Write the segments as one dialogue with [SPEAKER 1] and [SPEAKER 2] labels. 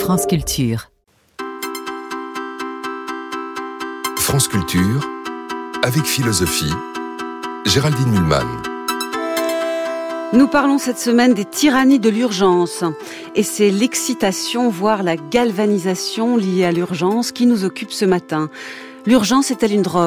[SPEAKER 1] France Culture.
[SPEAKER 2] France Culture, avec philosophie, Géraldine Mühlmann.
[SPEAKER 3] Nous parlons cette semaine des tyrannies de l'urgence. Et c'est l'excitation, voire la galvanisation liée à l'urgence qui nous occupe ce matin. L'urgence est-elle une drogue ?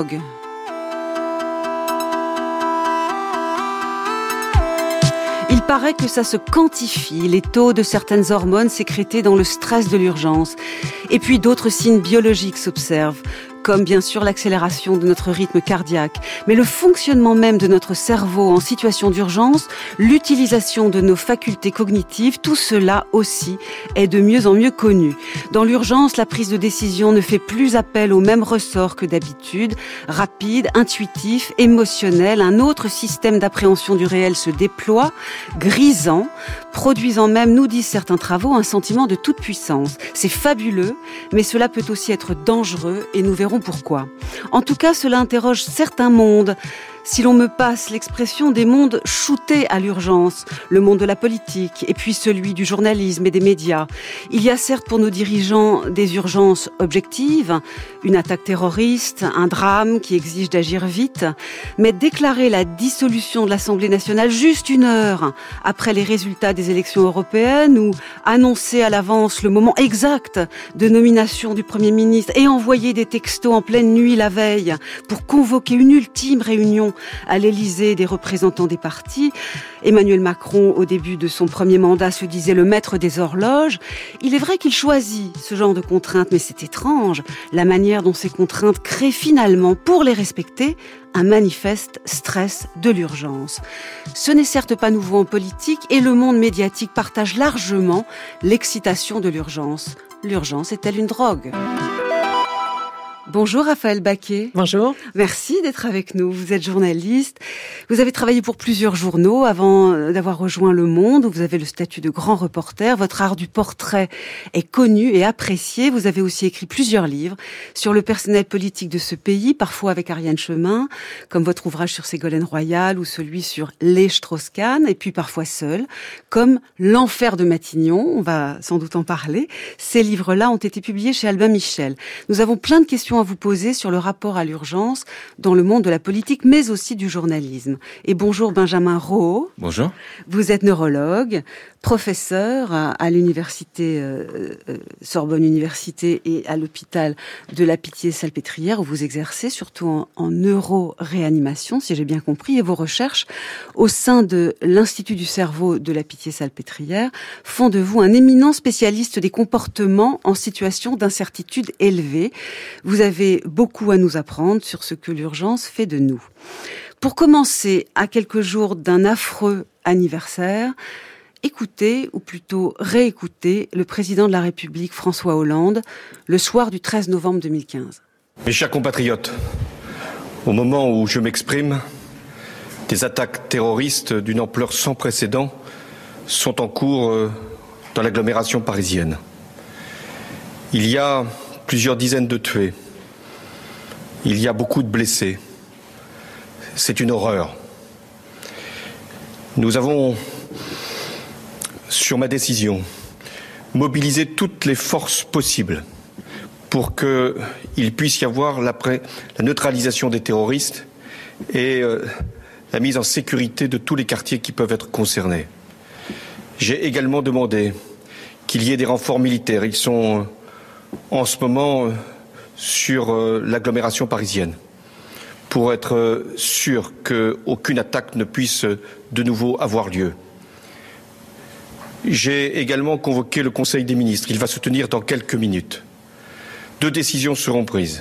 [SPEAKER 3] Il paraît que ça se quantifie, les taux de certaines hormones sécrétées dans le stress de l'urgence. Et puis d'autres signes biologiques s'observent, comme bien sûr l'accélération de notre rythme cardiaque. Mais le fonctionnement même de notre cerveau en situation d'urgence, l'utilisation de nos facultés cognitives, tout cela aussi est de mieux en mieux connu. Dans l'urgence, la prise de décision ne fait plus appel au même ressort que d'habitude, rapide, intuitif, émotionnel. Un autre système d'appréhension du réel se déploie, grisant, produisant même, nous disent certains travaux, un sentiment de toute puissance. C'est fabuleux, mais cela peut aussi être dangereux et nous verrons pourquoi. En tout cas, cela interroge certains mondes. Si l'on me passe l'expression des mondes shootés à l'urgence, le monde de la politique et puis celui du journalisme et des médias. Il y a certes pour nos dirigeants des urgences objectives, une attaque terroriste, un drame qui exige d'agir vite, mais déclarer la dissolution de l'Assemblée nationale juste une heure après les résultats des élections européennes ou annoncer à l'avance le moment exact de nomination du Premier ministre et envoyer des textos en pleine nuit la veille pour convoquer une ultime réunion à l'Élysée des représentants des partis. Emmanuel Macron, au début de son premier mandat, se disait le maître des horloges. Il est vrai qu'il choisit ce genre de contraintes, mais c'est étrange, la manière dont ces contraintes créent finalement, pour les respecter, un manifeste stress de l'urgence. Ce n'est certes pas nouveau en politique et le monde médiatique partage largement l'excitation de l'urgence. L'urgence est-elle une drogue ? Bonjour Raphaël Baquet.
[SPEAKER 4] Bonjour.
[SPEAKER 3] Merci d'être avec nous. Vous êtes journaliste. Vous avez travaillé pour plusieurs journaux avant d'avoir rejoint Le Monde, où vous avez le statut de grand reporter. Votre art du portrait est connu et apprécié. Vous avez aussi écrit plusieurs livres sur le personnel politique de ce pays, parfois avec Ariane Chemin, comme votre ouvrage sur Ségolène Royal ou celui sur les Strauss-Kahn, et puis parfois seul, comme L'Enfer de Matignon. On va sans doute en parler. Ces livres-là ont été publiés chez Albin Michel. Nous avons plein de questions à vous poser sur le rapport à l'urgence dans le monde de la politique, mais aussi du journalisme. Et bonjour Benjamin Rohaut.
[SPEAKER 5] Bonjour.
[SPEAKER 3] Vous êtes neurologue, professeur à l'université Sorbonne Université et à l'hôpital de la Pitié-Salpêtrière, où vous exercez surtout en neuroréanimation, si j'ai bien compris, et vos recherches au sein de l'Institut du cerveau de la Pitié-Salpêtrière font de vous un éminent spécialiste des comportements en situation d'incertitude élevée. Vous avez beaucoup à nous apprendre sur ce que l'urgence fait de nous. Pour commencer, à quelques jours d'un affreux anniversaire, écoutez, ou plutôt réécoutez, le président de la République, François Hollande, le soir du 13 novembre 2015.
[SPEAKER 6] Mes chers compatriotes, au moment où je m'exprime, des attaques terroristes d'une ampleur sans précédent sont en cours dans l'agglomération parisienne. Il y a plusieurs dizaines de tués. Il y a beaucoup de blessés. C'est une horreur. Nous avons, sur ma décision, mobilisé toutes les forces possibles pour qu'il puisse y avoir la neutralisation des terroristes et la mise en sécurité de tous les quartiers qui peuvent être concernés. J'ai également demandé qu'il y ait des renforts militaires. Ils sont en ce moment sur l'agglomération parisienne pour être sûr qu'aucune attaque ne puisse de nouveau avoir lieu. J'ai également convoqué le Conseil des ministres. Il va se tenir dans quelques minutes. 2 décisions seront prises.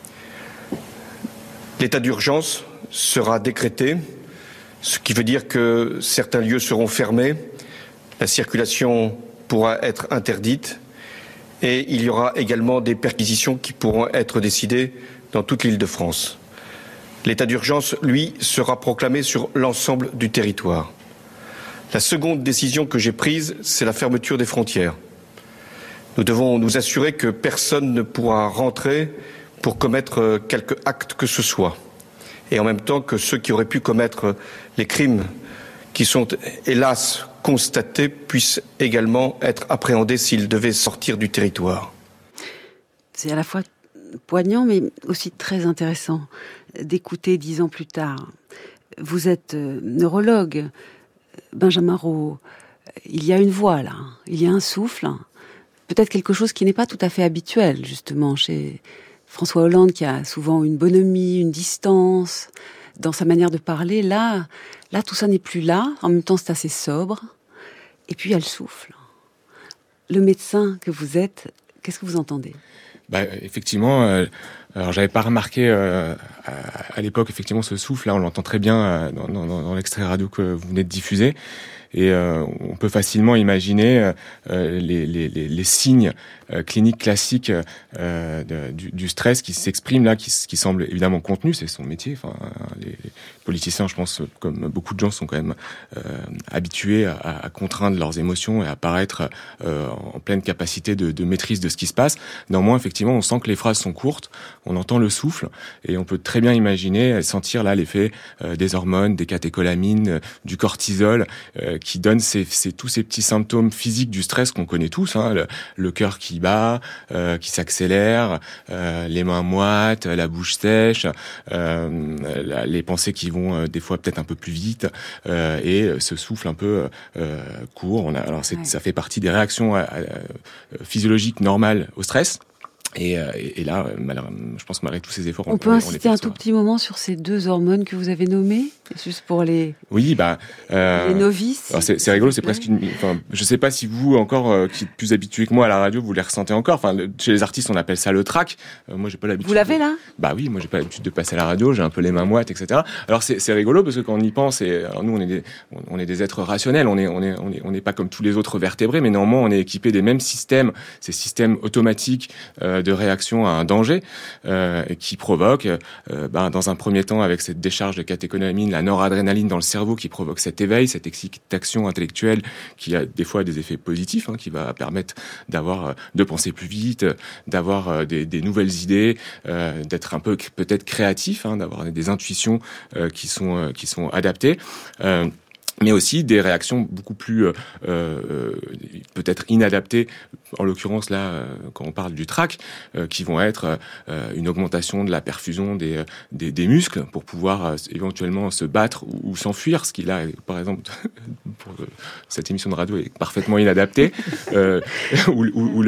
[SPEAKER 6] L'état d'urgence sera décrété, ce qui veut dire que certains lieux seront fermés, la circulation pourra être interdite et il y aura également des perquisitions qui pourront être décidées dans toute l'Île-de-France. L'état d'urgence, lui, sera proclamé sur l'ensemble du territoire. La seconde décision que j'ai prise, c'est la fermeture des frontières. Nous devons nous assurer que personne ne pourra rentrer pour commettre quelque acte que ce soit. Et en même temps que ceux qui auraient pu commettre les crimes qui sont, hélas, constaté puisse également être appréhendé s'il devait sortir du territoire.
[SPEAKER 3] C'est à la fois poignant, mais aussi très intéressant d'écouter 10 ans plus tard. Vous êtes neurologue, Benjamin Rault. Il y a une voix, là. Il y a un souffle. Peut-être quelque chose qui n'est pas tout à fait habituel, justement, chez François Hollande, qui a souvent une bonhomie, une distance dans sa manière de parler. Là, tout ça n'est plus là. En même temps, c'est assez sobre. Et puis, il y a le souffle. Le médecin que vous êtes, qu'est-ce que vous entendez ?
[SPEAKER 1] Effectivement, alors j'avais pas remarqué à l'époque effectivement ce souffle. Là, on l'entend très bien dans l'extrait radio que vous venez de diffuser. Et on peut facilement imaginer les signes cliniques classiques du stress qui s'expriment là, qui semblent évidemment contenus, c'est son métier. Enfin, les politiciens, je pense, comme beaucoup de gens, sont quand même habitués à contraindre leurs émotions et à paraître en pleine capacité de maîtrise de ce qui se passe. Néanmoins, effectivement, on sent que les phrases sont courtes, on entend le souffle, et on peut très bien imaginer, sentir là l'effet des hormones, des catécholamines, du cortisol, qui donne tous ces petits symptômes physiques du stress qu'on connaît tous, hein, le cœur qui bat, qui s'accélère, les mains moites, la bouche sèche, les pensées qui vont des fois peut-être un peu plus vite, et ce souffle un peu court. Ça fait partie des réactions physiologiques normales au stress. Et là, je pense que malgré tous ces efforts,
[SPEAKER 3] on peut insister un tout petit moment sur ces 2 hormones que vous avez nommées, juste pour les novices.
[SPEAKER 1] Alors c'est rigolo, c'est presque je sais pas si vous encore qui êtes plus habitué que moi à la radio, vous les ressentez encore. Enfin, chez les artistes, on appelle ça le trac. Moi, j'ai pas l'habitude.
[SPEAKER 3] Vous l'avez là ?
[SPEAKER 1] Bah oui, moi j'ai pas l'habitude de passer à la radio. J'ai un peu les mains moites, etc. Alors c'est rigolo parce que quand on y pense, alors nous on est des êtres rationnels. On n'est pas comme tous les autres vertébrés, mais néanmoins on est équipé des mêmes systèmes, ces systèmes automatiques de réaction à un danger qui provoque, dans un premier temps, avec cette décharge de catécholamine, la noradrénaline dans le cerveau qui provoque cet éveil, cette excitation intellectuelle qui a des fois des effets positifs, hein, qui va permettre de penser plus vite, d'avoir des nouvelles idées, d'être un peu peut-être créatif, hein, d'avoir des intuitions qui sont adaptées. Mais aussi des réactions beaucoup plus peut-être inadaptées, en l'occurrence là, quand on parle du trac, qui vont être une augmentation de la perfusion des muscles pour pouvoir éventuellement se battre ou s'enfuir, ce qui là, par exemple, pour cette émission de radio est parfaitement inadapté, ou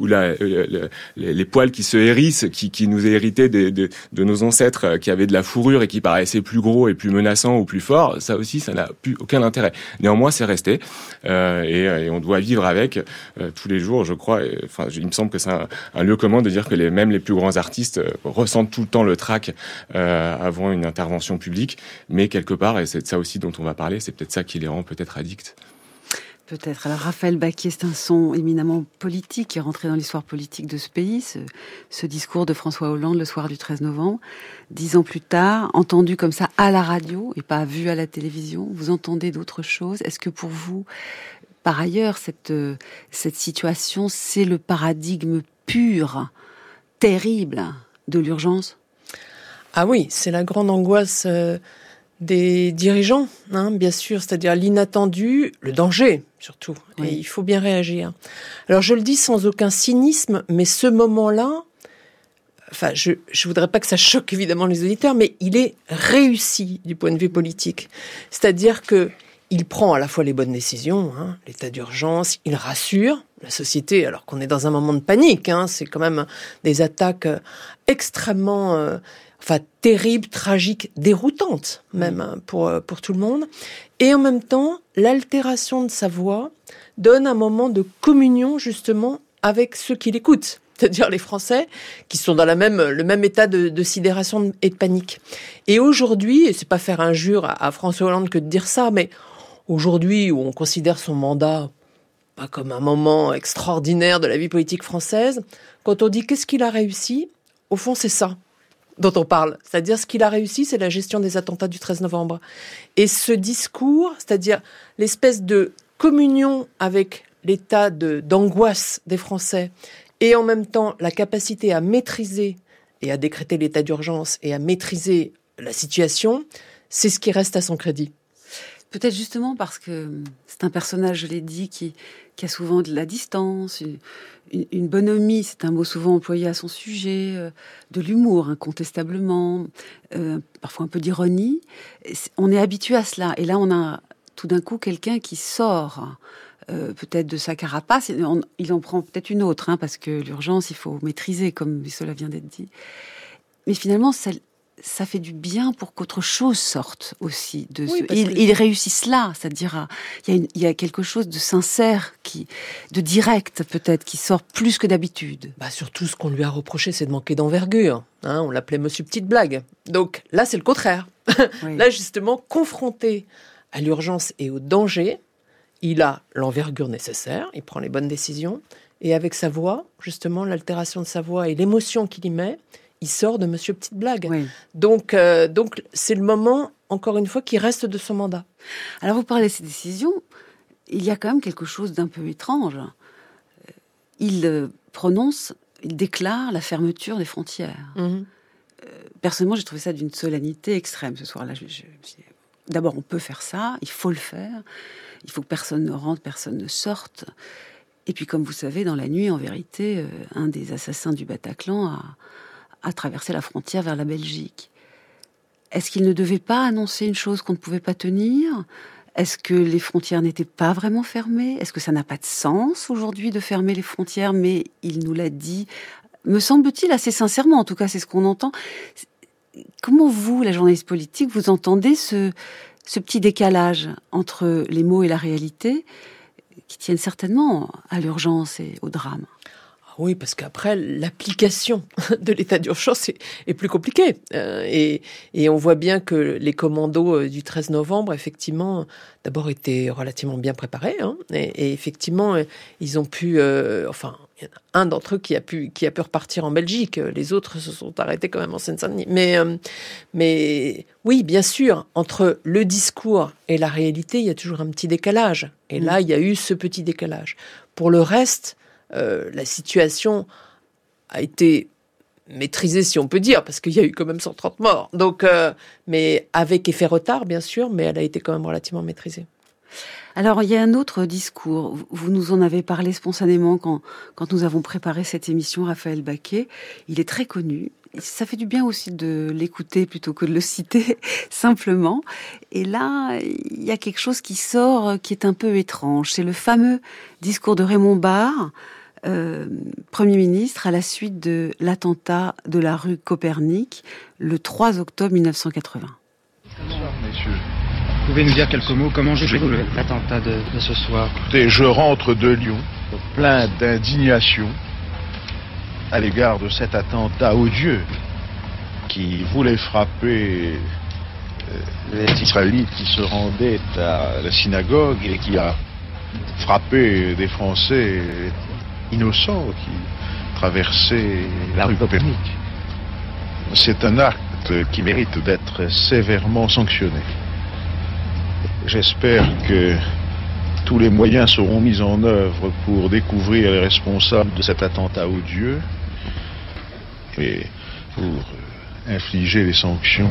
[SPEAKER 1] les poils qui se hérissent, qui nous est hérité de nos ancêtres qui avaient de la fourrure et qui paraissaient plus gros et plus menaçants ou plus forts, ça aussi, ça n'a plus aucun intérêt. Néanmoins, c'est resté et on doit vivre avec tous les jours, je crois. Il me semble que c'est un lieu commun de dire que même les plus grands artistes ressentent tout le temps le trac avant une intervention publique, mais quelque part, et c'est de ça aussi dont on va parler, c'est peut-être ça qui les rend peut-être addicts.
[SPEAKER 3] Peut-être. Alors, Raphaël Baquier, c'est un son éminemment politique qui est rentré dans l'histoire politique de ce pays, ce discours de François Hollande le soir du 13 novembre. 10 ans plus tard, entendu comme ça à la radio et pas vu à la télévision, vous entendez d'autres choses. Est-ce que pour vous, par ailleurs, cette situation, c'est le paradigme pur, terrible de l'urgence ?
[SPEAKER 4] Ah oui, c'est la grande angoisse des dirigeants, hein, bien sûr, c'est-à-dire l'inattendu, le danger surtout, oui. Et il faut bien réagir. Alors je le dis sans aucun cynisme, mais ce moment-là, enfin je voudrais pas que ça choque évidemment les auditeurs, mais il est réussi du point de vue politique. C'est-à-dire que il prend à la fois les bonnes décisions, hein, l'état d'urgence, il rassure la société alors qu'on est dans un moment de panique, hein, c'est quand même des attaques extrêmement terrible, tragique, déroutante même pour tout le monde. Et en même temps, l'altération de sa voix donne un moment de communion justement avec ceux qui l'écoutent, c'est-à-dire les Français qui sont dans le même état de sidération et de panique. Et aujourd'hui, et c'est pas faire injure à François Hollande que de dire ça, mais aujourd'hui où on considère son mandat pas comme un moment extraordinaire de la vie politique française, quand on dit qu'est-ce qu'il a réussi, au fond c'est ça dont on parle. C'est-à-dire, ce qu'il a réussi, c'est la gestion des attentats du 13 novembre. Et ce discours, c'est-à-dire l'espèce de communion avec l'état d'angoisse des Français, et en même temps la capacité à maîtriser et à décréter l'état d'urgence et à maîtriser la situation, c'est ce qui reste à son crédit.
[SPEAKER 3] Peut-être justement parce que c'est un personnage, je l'ai dit, qui a souvent de la distance, une bonhomie, c'est un mot souvent employé à son sujet, de l'humour, incontestablement, parfois un peu d'ironie. On est habitué à cela. Et là, on a tout d'un coup quelqu'un qui sort peut-être de sa carapace. Il en prend peut-être une autre, parce que l'urgence, il faut maîtriser, comme cela vient d'être dit. Mais finalement, ça fait du bien pour qu'autre chose sorte aussi de il réussit cela, c'est-à-dire il y a quelque chose de sincère, de direct peut-être, qui sort plus que d'habitude.
[SPEAKER 4] Surtout, ce qu'on lui a reproché, c'est de manquer d'envergure. On l'appelait Monsieur Petite Blague. Donc là, c'est le contraire. Oui. Là, justement, confronté à l'urgence et au danger, il a l'envergure nécessaire, il prend les bonnes décisions, et avec sa voix, justement, l'altération de sa voix et l'émotion qu'il y met, il sort de Monsieur Petite Blague. Oui. Donc, c'est le moment, encore une fois, qui reste de son mandat.
[SPEAKER 3] Alors, vous parlez de ces décisions, il y a quand même quelque chose d'un peu étrange. Il déclare la fermeture des frontières. Mm-hmm. Personnellement, j'ai trouvé ça d'une solennité extrême ce soir-là. D'abord, on peut faire ça, il faut le faire. Il faut que personne ne rentre, personne ne sorte. Et puis, comme vous savez, dans la nuit, en vérité, un des assassins du Bataclan a traversé la frontière vers la Belgique. Est-ce qu'il ne devait pas annoncer une chose qu'on ne pouvait pas tenir ? Est-ce que les frontières n'étaient pas vraiment fermées ? Est-ce que ça n'a pas de sens aujourd'hui de fermer les frontières ? Mais il nous l'a dit, me semble-t-il, assez sincèrement. En tout cas, c'est ce qu'on entend. Comment vous, la journaliste politique, vous entendez ce petit décalage entre les mots et la réalité qui tiennent certainement à l'urgence et au drame ?
[SPEAKER 4] Oui, parce qu'après, l'application de l'état d'urgence est plus compliquée. Et on voit bien que les commandos du 13 novembre, effectivement, d'abord étaient relativement bien préparés. Et effectivement, ils ont pu... il y en a un d'entre eux qui a pu repartir en Belgique. Les autres se sont arrêtés quand même en Seine-Saint-Denis. Mais oui, bien sûr, entre le discours et la réalité, il y a toujours un petit décalage. Et là, il y a eu ce petit décalage. Pour le reste... la situation a été maîtrisée, si on peut dire, parce qu'il y a eu quand même 130 morts. Donc, mais avec effet retard, bien sûr, mais elle a été quand même relativement maîtrisée.
[SPEAKER 3] Alors, il y a un autre discours. Vous nous en avez parlé spontanément quand nous avons préparé cette émission, Raphaël Baquet. Il est très connu. Ça fait du bien aussi de l'écouter plutôt que de le citer simplement. Et là, il y a quelque chose qui sort, qui est un peu étrange. C'est le fameux discours de Raymond Barre, Premier ministre, à la suite de l'attentat de la rue Copernic, le 3 octobre 1980.
[SPEAKER 5] Bonsoir, messieurs. Vous pouvez nous dire quelques mots, comment j'ai déroulé l'attentat de ce soir ?
[SPEAKER 7] Écoutez, je rentre de Lyon, plein d'indignation à l'égard de cet attentat odieux qui voulait frapper les Israélites qui se rendaient à la synagogue et qui a frappé des Français innocents qui traversaient la rue Copernic. C'est un acte qui mérite d'être sévèrement sanctionné. J'espère que tous les moyens seront mis en œuvre pour découvrir les responsables de cet attentat odieux et pour infliger les sanctions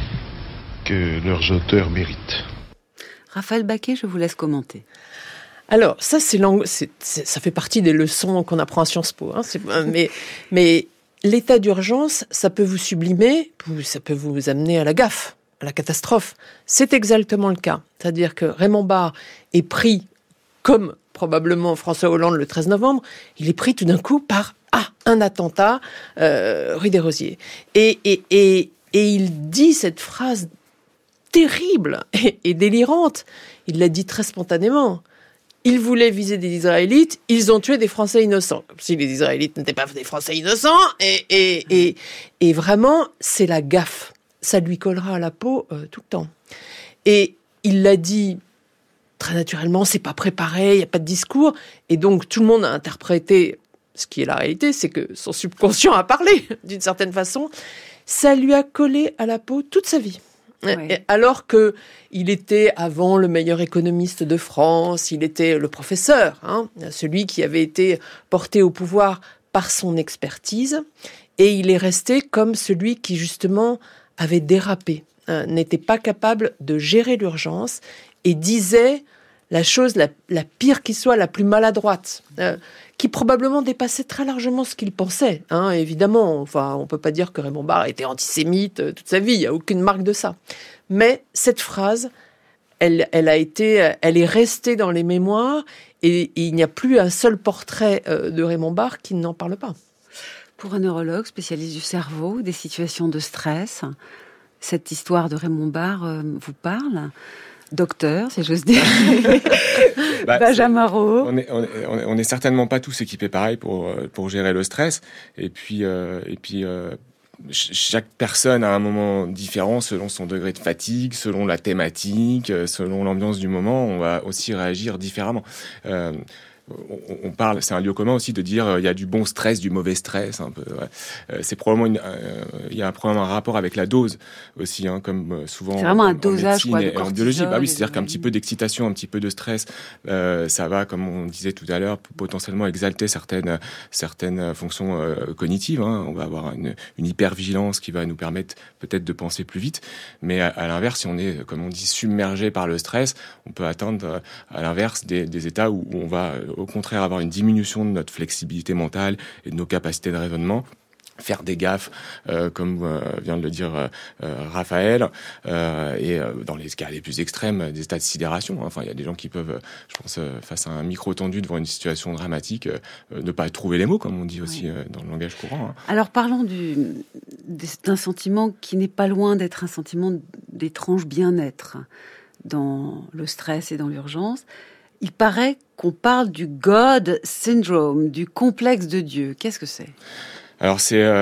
[SPEAKER 7] que leurs auteurs méritent.
[SPEAKER 3] Raphaël Baquet, je vous laisse commenter.
[SPEAKER 4] Alors, ça, ça fait partie des leçons qu'on apprend à Sciences Po. Mais l'état d'urgence, ça peut vous sublimer, ça peut vous amener à la gaffe, à la catastrophe. C'est exactement le cas. C'est-à-dire que Raymond Barre est pris, comme probablement François Hollande le 13 novembre, il est pris tout d'un coup par un attentat rue des Rosiers. Et il dit cette phrase terrible et délirante. Il l'a dit très spontanément. Ils voulaient viser des Israélites, ils ont tué des Français innocents. Comme si les Israélites n'étaient pas des Français innocents. Et vraiment, c'est la gaffe. Ça lui collera à la peau tout le temps. Et il l'a dit très naturellement, c'est pas préparé, il n'y a pas de discours. Et donc, tout le monde a interprété ce qui est la réalité, c'est que son subconscient a parlé, d'une certaine façon. Ça lui a collé à la peau toute sa vie. Ouais. Alors que il était avant le meilleur économiste de France, il était le professeur, celui qui avait été porté au pouvoir par son expertise, et il est resté comme celui qui justement avait dérapé, n'était pas capable de gérer l'urgence et disait la chose la pire qui soit, la plus maladroite, qui probablement dépassait très largement ce qu'il pensait. Évidemment, enfin, on peut pas dire que Raymond Barre était antisémite toute sa vie, il n'y a aucune marque de ça. Mais cette phrase, elle est restée dans les mémoires, et il n'y a plus un seul portrait de Raymond Barre qui n'en parle pas.
[SPEAKER 3] Pour un neurologue spécialiste du cerveau, des situations de stress, cette histoire de Raymond Barre vous parle ? Docteur, si j'ose dire. Benjamin Rault.
[SPEAKER 1] On est certainement pas tous équipés pareil pour gérer le stress. Et puis chaque personne a un moment différent selon son degré de fatigue, selon la thématique, selon l'ambiance du moment. On va aussi réagir différemment. On parle, c'est un lieu commun aussi de dire il y a du bon stress, du mauvais stress, un peu. Ouais. C'est probablement il y a probablement un rapport avec la dose aussi, comme souvent.
[SPEAKER 3] C'est vraiment un dosage
[SPEAKER 1] en médecine et en biologie. Bah oui, c'est-à-dire qu'un petit peu d'excitation, un petit peu de stress, ça va, comme on disait tout à l'heure, potentiellement exalter certaines fonctions cognitives. On va avoir une hypervigilance qui va nous permettre peut-être de penser plus vite. Mais à l'inverse, si on est, comme on dit, submergé par le stress, on peut atteindre à l'inverse des états où on va au contraire avoir une diminution de notre flexibilité mentale et de nos capacités de raisonnement, faire des gaffes, comme vient de le dire Raphaël, et dans les cas les plus extrêmes, des états de sidération. Enfin, il y a des gens qui peuvent, je pense, face à un micro tendu devant une situation dramatique, ne pas trouver les mots, comme on dit aussi dans le langage courant.
[SPEAKER 3] Alors parlons d'un sentiment qui n'est pas loin d'être un sentiment d'étrange bien-être dans le stress et dans l'urgence. Il paraît qu'on parle du God Syndrome, du complexe de Dieu. Qu'est-ce que c'est ?
[SPEAKER 1] Alors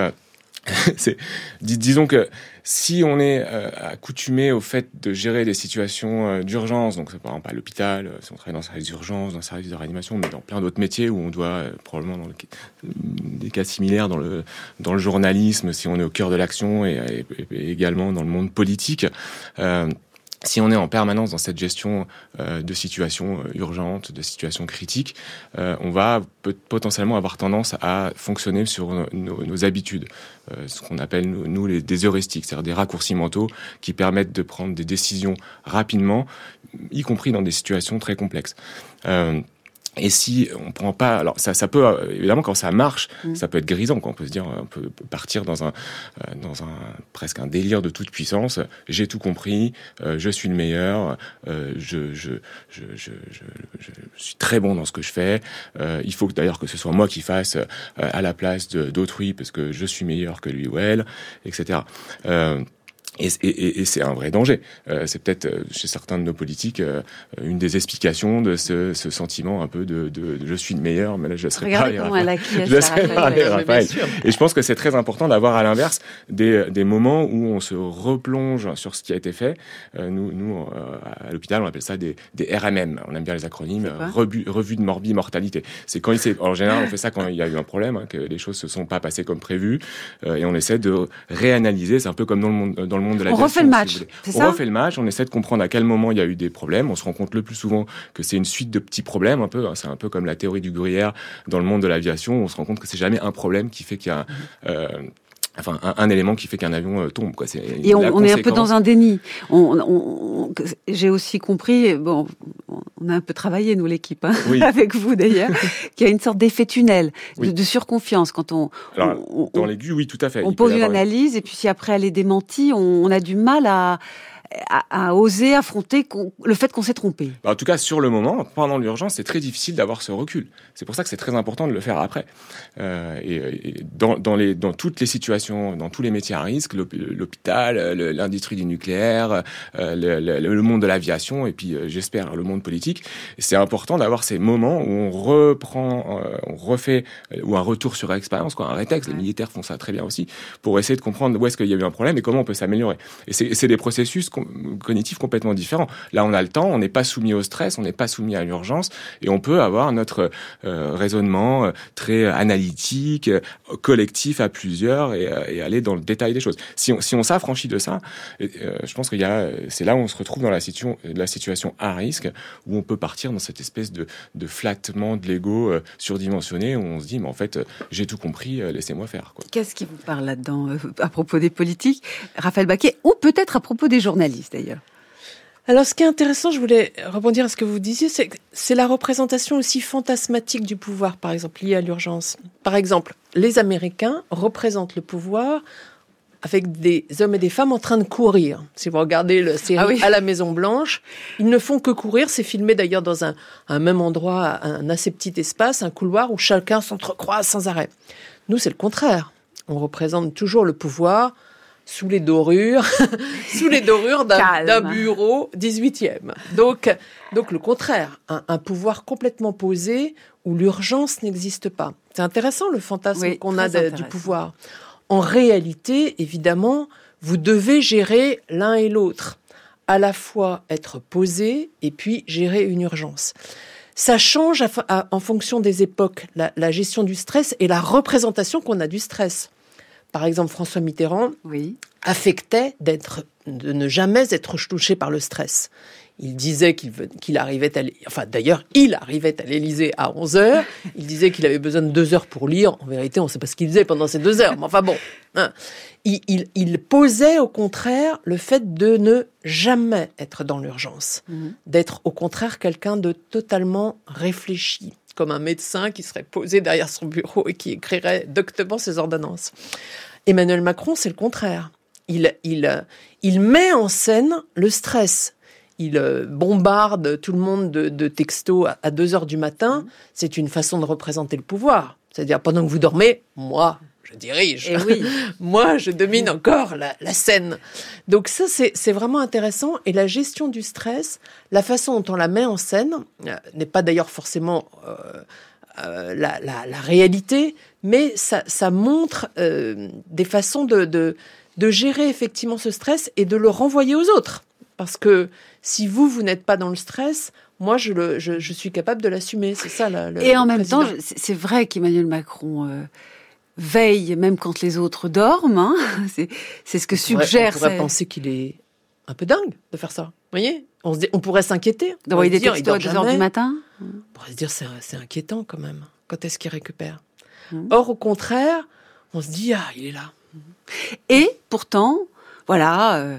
[SPEAKER 1] disons que si on est accoutumé au fait de gérer des situations d'urgence, donc par exemple à l'hôpital, si on travaille dans un service d'urgence, dans un service de réanimation, mais dans plein d'autres métiers où on doit probablement dans des cas similaires dans le journalisme, si on est au cœur de l'action et également dans le monde politique. Si on est en permanence dans cette gestion de situations urgentes, de situations critiques, on va potentiellement avoir tendance à fonctionner sur nos habitudes, ce qu'on appelle nous des heuristiques, c'est-à-dire des raccourcis mentaux qui permettent de prendre des décisions rapidement, y compris dans des situations très complexes. Et si on prend pas, alors ça peut évidemment quand ça marche, ça peut être grisant, quand on peut se dire, on peut partir dans un presque un délire de toute puissance. J'ai tout compris, je suis le meilleur, je suis très bon dans ce que je fais. Il faut d'ailleurs que ce soit moi qui fasse à la place d'autrui parce que je suis meilleur que lui ou elle, etc. Et c'est un vrai danger. C'est peut-être chez certains de nos politiques une des explications de ce sentiment un peu de je suis le meilleur, mais là je laisserai parler Raphaël. Et je pense que c'est très important d'avoir à l'inverse des moments où on se replonge sur ce qui a été fait. Nous à l'hôpital on appelle ça des RMM. On aime bien les acronymes. Revue de mortalité. C'est quand en général on fait ça quand il y a eu un problème, que les choses se sont pas passées comme prévu, et on essaie de réanalyser. C'est un peu comme dans le monde de la
[SPEAKER 3] on refait le match, c'est ça ?
[SPEAKER 1] On refait le match, on essaie de comprendre à quel moment il y a eu des problèmes. On se rend compte le plus souvent que c'est une suite de petits problèmes, un peu. C'est un peu comme la théorie du gruyère dans le monde de l'aviation. On se rend compte que c'est jamais un problème qui fait qu'il y a un élément qui fait qu'un avion tombe, quoi.
[SPEAKER 3] Et on est un peu dans un déni. J'ai aussi compris, on a un peu travaillé, nous, l'équipe, avec vous d'ailleurs, qu'il y a une sorte d'effet tunnel, de surconfiance quand
[SPEAKER 1] dans l'aigu, oui, tout à fait.
[SPEAKER 3] On pose une analyse, et puis si après elle est démentie, on a du mal à oser affronter le fait qu'on s'est trompé.
[SPEAKER 1] En tout cas, sur le moment, pendant l'urgence, c'est très difficile d'avoir ce recul. C'est pour ça que c'est très important de le faire après. Et dans toutes les situations, dans tous les métiers à risque, l'hôpital, l'industrie du nucléaire, le monde de l'aviation, et puis j'espère le monde politique, c'est important d'avoir ces moments où on refait, ou un retour sur expérience, un rétex. Les militaires font ça très bien aussi, pour essayer de comprendre où est-ce qu'il y a eu un problème et comment on peut s'améliorer. Et c'est des processus cognitifs complètement différents. Là, on a le temps, on n'est pas soumis au stress, on n'est pas soumis à l'urgence, et on peut avoir notre raisonnement très analytique, collectif à plusieurs, et aller dans le détail des choses. Si on s'affranchit de ça, je pense c'est là où on se retrouve dans la situation à risque, où on peut partir dans cette espèce de flattement de l'ego surdimensionné, où on se dit, mais en fait, j'ai tout compris, laissez-moi faire, quoi.
[SPEAKER 3] Qu'est-ce qui vous parle là-dedans, à propos des politiques, Raphaël Baquet, ou peut-être à propos des journalistes, d'ailleurs?
[SPEAKER 4] Alors, ce qui est intéressant, je voulais rebondir à ce que vous disiez, c'est la représentation aussi fantasmatique du pouvoir, par exemple, liée à l'urgence. Par exemple, les Américains représentent le pouvoir avec des hommes et des femmes en train de courir. Si vous regardez la série à la Maison-Blanche, ils ne font que courir. C'est filmé d'ailleurs dans un même endroit, un assez petit espace, un couloir où chacun s'entrecroise sans arrêt. Nous, c'est le contraire. On représente toujours le pouvoir sous les dorures, d'un bureau 18e. Donc le contraire, un pouvoir complètement posé où l'urgence n'existe pas. C'est intéressant le fantasme qu'on a du pouvoir. En réalité, évidemment, vous devez gérer l'un et l'autre, à la fois être posé et puis gérer une urgence. Ça change en fonction des époques, la gestion du stress et la représentation qu'on a du stress. Par exemple, François Mitterrand affectait de ne jamais être touché par le stress. Il disait qu'il arrivait il arrivait à l'Élysée à 11h. Il disait qu'il avait besoin de 2 heures pour lire. En vérité, on ne sait pas ce qu'il faisait pendant ces 2 heures. Mais enfin bon. Hein. Il posait au contraire le fait de ne jamais être dans l'urgence. D'être au contraire quelqu'un de totalement réfléchi. Comme un médecin qui serait posé derrière son bureau et qui écrirait doctement ses ordonnances. Emmanuel Macron, c'est le contraire. Il met en scène le stress. Il bombarde tout le monde de textos à 2 heures du matin. C'est une façon de représenter le pouvoir. C'est-à-dire, pendant que vous dormez, moi, je dirige.
[SPEAKER 3] Et oui.
[SPEAKER 4] Moi, je domine encore la scène. Donc ça, c'est vraiment intéressant. Et la gestion du stress, la façon dont on la met en scène, n'est pas d'ailleurs forcément la réalité, mais ça montre des façons de gérer effectivement ce stress et de le renvoyer aux autres. Parce que si vous n'êtes pas dans le stress, moi, je suis capable de l'assumer. C'est ça,
[SPEAKER 3] Et en même temps, c'est vrai qu'Emmanuel Macron veille même quand les autres dorment. Hein. C'est ce que suggère.
[SPEAKER 4] On pourrait penser qu'il est un peu dingue de faire ça. Vous voyez ? On pourrait s'inquiéter.
[SPEAKER 3] D'envoyer des textos à 2 heures du matin.
[SPEAKER 4] On pourrait se dire, c'est inquiétant quand même. Quand est-ce qu'il récupère ? Or, au contraire, on se dit, il est là.
[SPEAKER 3] Et pourtant, voilà...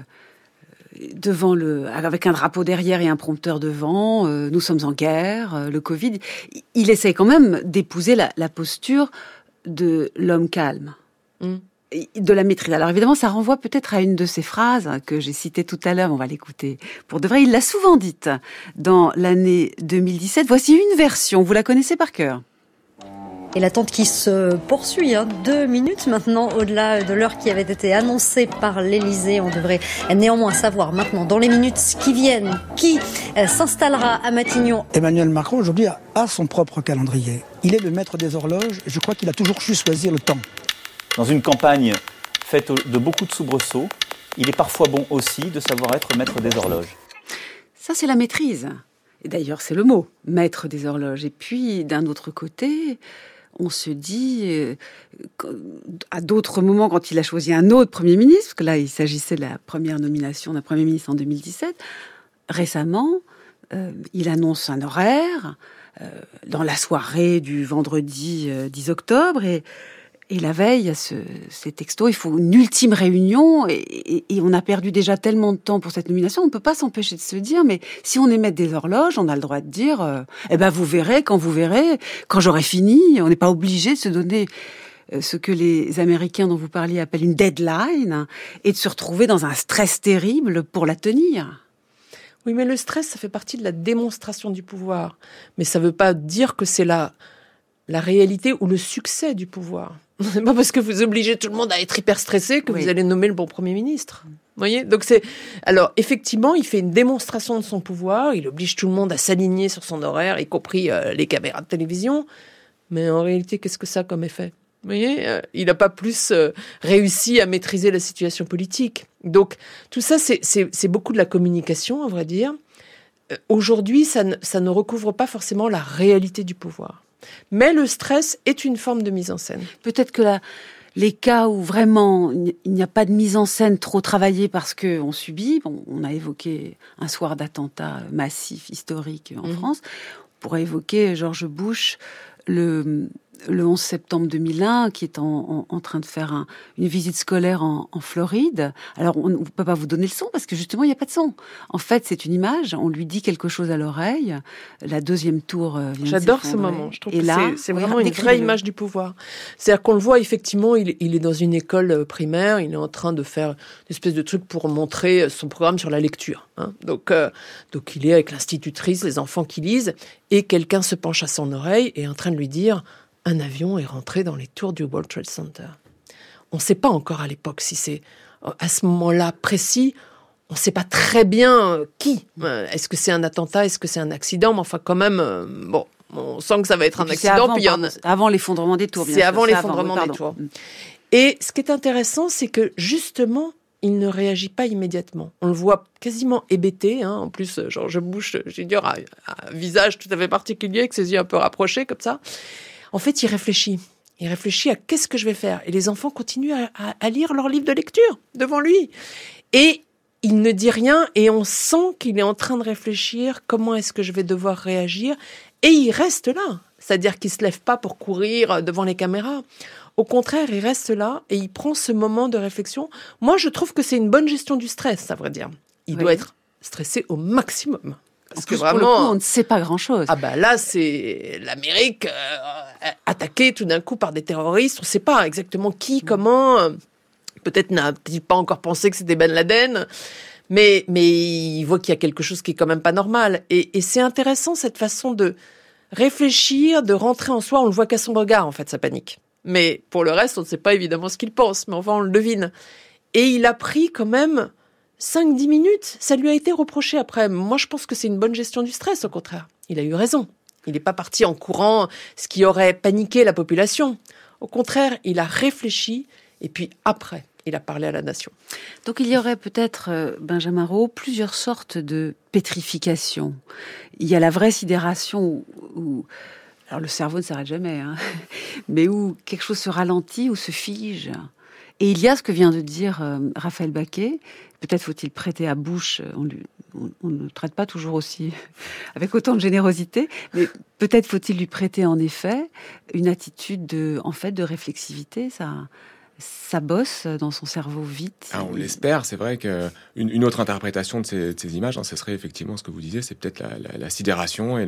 [SPEAKER 3] avec un drapeau derrière et un prompteur devant, nous sommes en guerre, le Covid, il essaie quand même d'épouser la posture de l'homme calme, de la maîtrise. Alors évidemment, ça renvoie peut-être à une de ces phrases que j'ai citées tout à l'heure, on va l'écouter pour de vrai. Il l'a souvent dite dans l'année 2017. Voici une version, vous la connaissez par cœur.
[SPEAKER 8] Et l'attente qui se poursuit, 2 minutes maintenant, au-delà de l'heure qui avait été annoncée par l'Élysée. On devrait néanmoins savoir maintenant, dans les minutes qui viennent, qui s'installera à Matignon.
[SPEAKER 9] Emmanuel Macron, aujourd'hui, a son propre calendrier. Il est le maître des horloges et je crois qu'il a toujours su choisir le temps.
[SPEAKER 10] Dans une campagne faite de beaucoup de soubresauts, il est parfois bon aussi de savoir être maître des horloges.
[SPEAKER 3] Ça, c'est la maîtrise. Et d'ailleurs, c'est le mot, maître des horloges. Et puis, d'un autre côté... on se dit, à d'autres moments, quand il a choisi un autre Premier ministre, parce que là, il s'agissait de la première nomination d'un Premier ministre en 2017, récemment, il annonce un horaire dans la soirée du vendredi 10 octobre, et la veille, il y a ces textos, il faut une ultime réunion, et on a perdu déjà tellement de temps pour cette nomination, on ne peut pas s'empêcher de se dire, mais si on émet des horloges, on a le droit de dire, vous verrez, quand j'aurai fini, on n'est pas obligé de se donner ce que les Américains dont vous parliez appellent une deadline, et de se retrouver dans un stress terrible pour la tenir.
[SPEAKER 4] Oui, mais le stress, ça fait partie de la démonstration du pouvoir. Mais ça ne veut pas dire que c'est la réalité ou le succès du pouvoir. C'est pas parce que vous obligez tout le monde à être hyper stressé que vous allez nommer le bon Premier ministre. Vous voyez ? Donc alors, effectivement, il fait une démonstration de son pouvoir, il oblige tout le monde à s'aligner sur son horaire, y compris les caméras de télévision. Mais en réalité, qu'est-ce que ça a comme effet ? Vous voyez ? Il n'a pas plus réussi à maîtriser la situation politique. Donc, tout ça, c'est beaucoup de la communication, à vrai dire. Aujourd'hui, ça ne recouvre pas forcément la réalité du pouvoir. Mais le stress est une forme de mise en scène.
[SPEAKER 3] Peut-être que les cas où vraiment il n'y a pas de mise en scène trop travaillée parce qu'on subit, on a évoqué un soir d'attentat massif, historique en France, on pourrait évoquer George Bush, le le 11 septembre 2001, qui est en train de faire une visite scolaire en Floride. Alors, on ne peut pas vous donner le son parce que justement, il n'y a pas de son. En fait, c'est une image, on lui dit quelque chose à l'oreille. La deuxième tour vient
[SPEAKER 4] J'adore
[SPEAKER 3] de
[SPEAKER 4] ce moment. Je trouve
[SPEAKER 3] et
[SPEAKER 4] que
[SPEAKER 3] là,
[SPEAKER 4] c'est vraiment une vraie image du pouvoir. C'est-à-dire qu'on le voit effectivement, il est dans une école primaire, il est en train de faire une espèce de truc pour montrer son programme sur la lecture. Hein. Donc il est avec l'institutrice, les enfants qui lisent, et quelqu'un se penche à son oreille et est en train de lui dire « Un avion est rentré dans les tours du World Trade Center ». On ne sait pas encore à l'époque si c'est à ce moment-là précis. On ne sait pas très bien qui. Est-ce que c'est un attentat? Est-ce que c'est un accident? Mais enfin, quand même, on sent que ça va être un accident.
[SPEAKER 3] Avant l'effondrement des tours, bien
[SPEAKER 4] sûr.
[SPEAKER 3] C'est
[SPEAKER 4] avant l'effondrement des tours. Et ce qui est intéressant, c'est que justement, il ne réagit pas immédiatement. On le voit quasiment hébété. Hein. En plus, George Bush Jr. a un visage tout à fait particulier, avec ses yeux un peu rapprochés, comme ça. En fait, il réfléchit. Il réfléchit à qu'est-ce que je vais faire. Et les enfants continuent à lire leur livre de lecture devant lui. Et il ne dit rien et on sent qu'il est en train de réfléchir comment est-ce que je vais devoir réagir. Et il reste là. C'est-à-dire qu'il ne se lève pas pour courir devant les caméras. Au contraire, il reste là et il prend ce moment de réflexion. Moi, je trouve que c'est une bonne gestion du stress, à vrai dire. Il doit être stressé au maximum.
[SPEAKER 3] Parce que vraiment, pour le coup, on ne sait pas grand-chose.
[SPEAKER 4] Ah bah là, c'est l'Amérique attaquée tout d'un coup par des terroristes. On ne sait pas exactement qui, comment. Peut-être n'a-t-il pas encore pensé que c'était Ben Laden. Mais il voit qu'il y a quelque chose qui est quand même pas normal. Et c'est intéressant, cette façon de réfléchir, de rentrer en soi. On le voit qu'à son regard, en fait, sa panique. Mais pour le reste, on ne sait pas évidemment ce qu'il pense. Mais enfin, on le devine. Et il a pris quand même 5-10 minutes, ça lui a été reproché après. Moi, je pense que c'est une bonne gestion du stress, au contraire. Il a eu raison. Il n'est pas parti en courant, ce qui aurait paniqué la population. Au contraire, il a réfléchi, et puis après, il a parlé à la nation.
[SPEAKER 3] Donc il y aurait peut-être, Benjamin Rault, plusieurs sortes de pétrification. Il y a la vraie sidération où alors le cerveau ne s'arrête jamais, hein, mais où quelque chose se ralentit ou se fige. Et il y a ce que vient de dire Raphaël Baquet. Peut-être faut-il prêter à Bush, on ne le traite pas toujours aussi avec autant de générosité, mais peut-être faut-il lui prêter en effet une attitude de réflexivité. Ça bosse dans son cerveau vite.
[SPEAKER 1] On l'espère. C'est vrai qu'une autre interprétation de ces images, ce serait effectivement ce que vous disiez, c'est peut-être la sidération et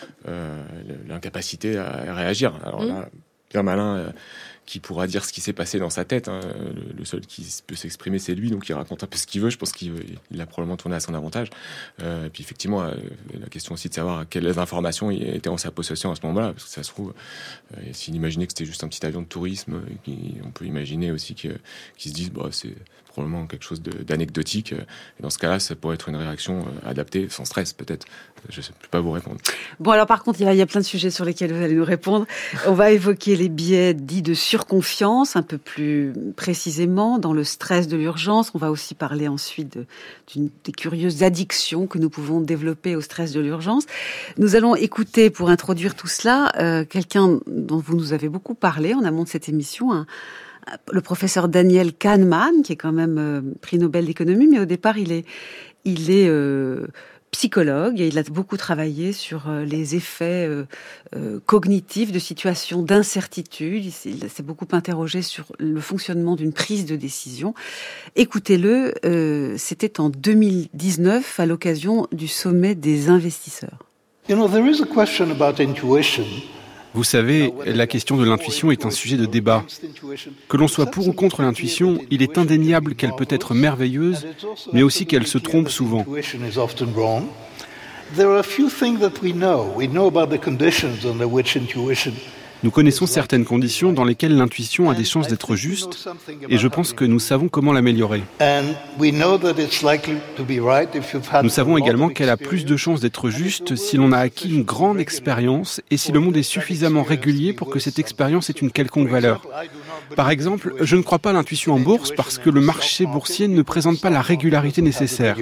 [SPEAKER 1] l'incapacité à réagir. Alors là, bien malin qui pourra dire ce qui s'est passé dans sa tête. Hein. Le seul qui peut s'exprimer, c'est lui, donc il raconte un peu ce qu'il veut. Je pense qu'il a probablement tourné à son avantage. Et puis effectivement, la question aussi de savoir quelles informations étaient en sa possession à ce moment-là, parce que ça se trouve, s'il imaginait que c'était juste un petit avion de tourisme, on peut imaginer aussi qu'ils se disent, c'est probablement quelque chose d'anecdotique. Et dans ce cas-là, ça pourrait être une réaction adaptée, sans stress peut-être. Je ne peux pas vous répondre.
[SPEAKER 3] Bon, alors par contre, il y a plein de sujets sur lesquels vous allez nous répondre. On va évoquer les biais dits de surconfiance, un peu plus précisément, dans le stress de l'urgence. On va aussi parler ensuite des curieuses addictions que nous pouvons développer au stress de l'urgence. Nous allons écouter, pour introduire tout cela, quelqu'un dont vous nous avez beaucoup parlé en amont de cette émission, le professeur Daniel Kahneman, qui est quand même prix Nobel d'économie, mais au départ, il est psychologue et il a beaucoup travaillé sur les effets cognitifs de situations d'incertitude. Il s'est beaucoup interrogé sur le fonctionnement d'une prise de décision. Écoutez-le, c'était en 2019 à l'occasion du sommet des investisseurs.
[SPEAKER 11] There is a question about intuition.
[SPEAKER 12] Vous savez, la question de l'intuition est un sujet de débat. Que l'on soit pour ou contre l'intuition, il est indéniable qu'elle peut être merveilleuse, mais aussi qu'elle se trompe souvent. Nous connaissons certaines conditions dans lesquelles l'intuition a des chances d'être juste, et je pense que nous savons comment l'améliorer. Nous savons également qu'elle a plus de chances d'être juste si l'on a acquis une grande expérience et si le monde est suffisamment régulier pour que cette expérience ait une quelconque valeur. Par exemple, je ne crois pas à l'intuition en bourse parce que le marché boursier ne présente pas la régularité nécessaire.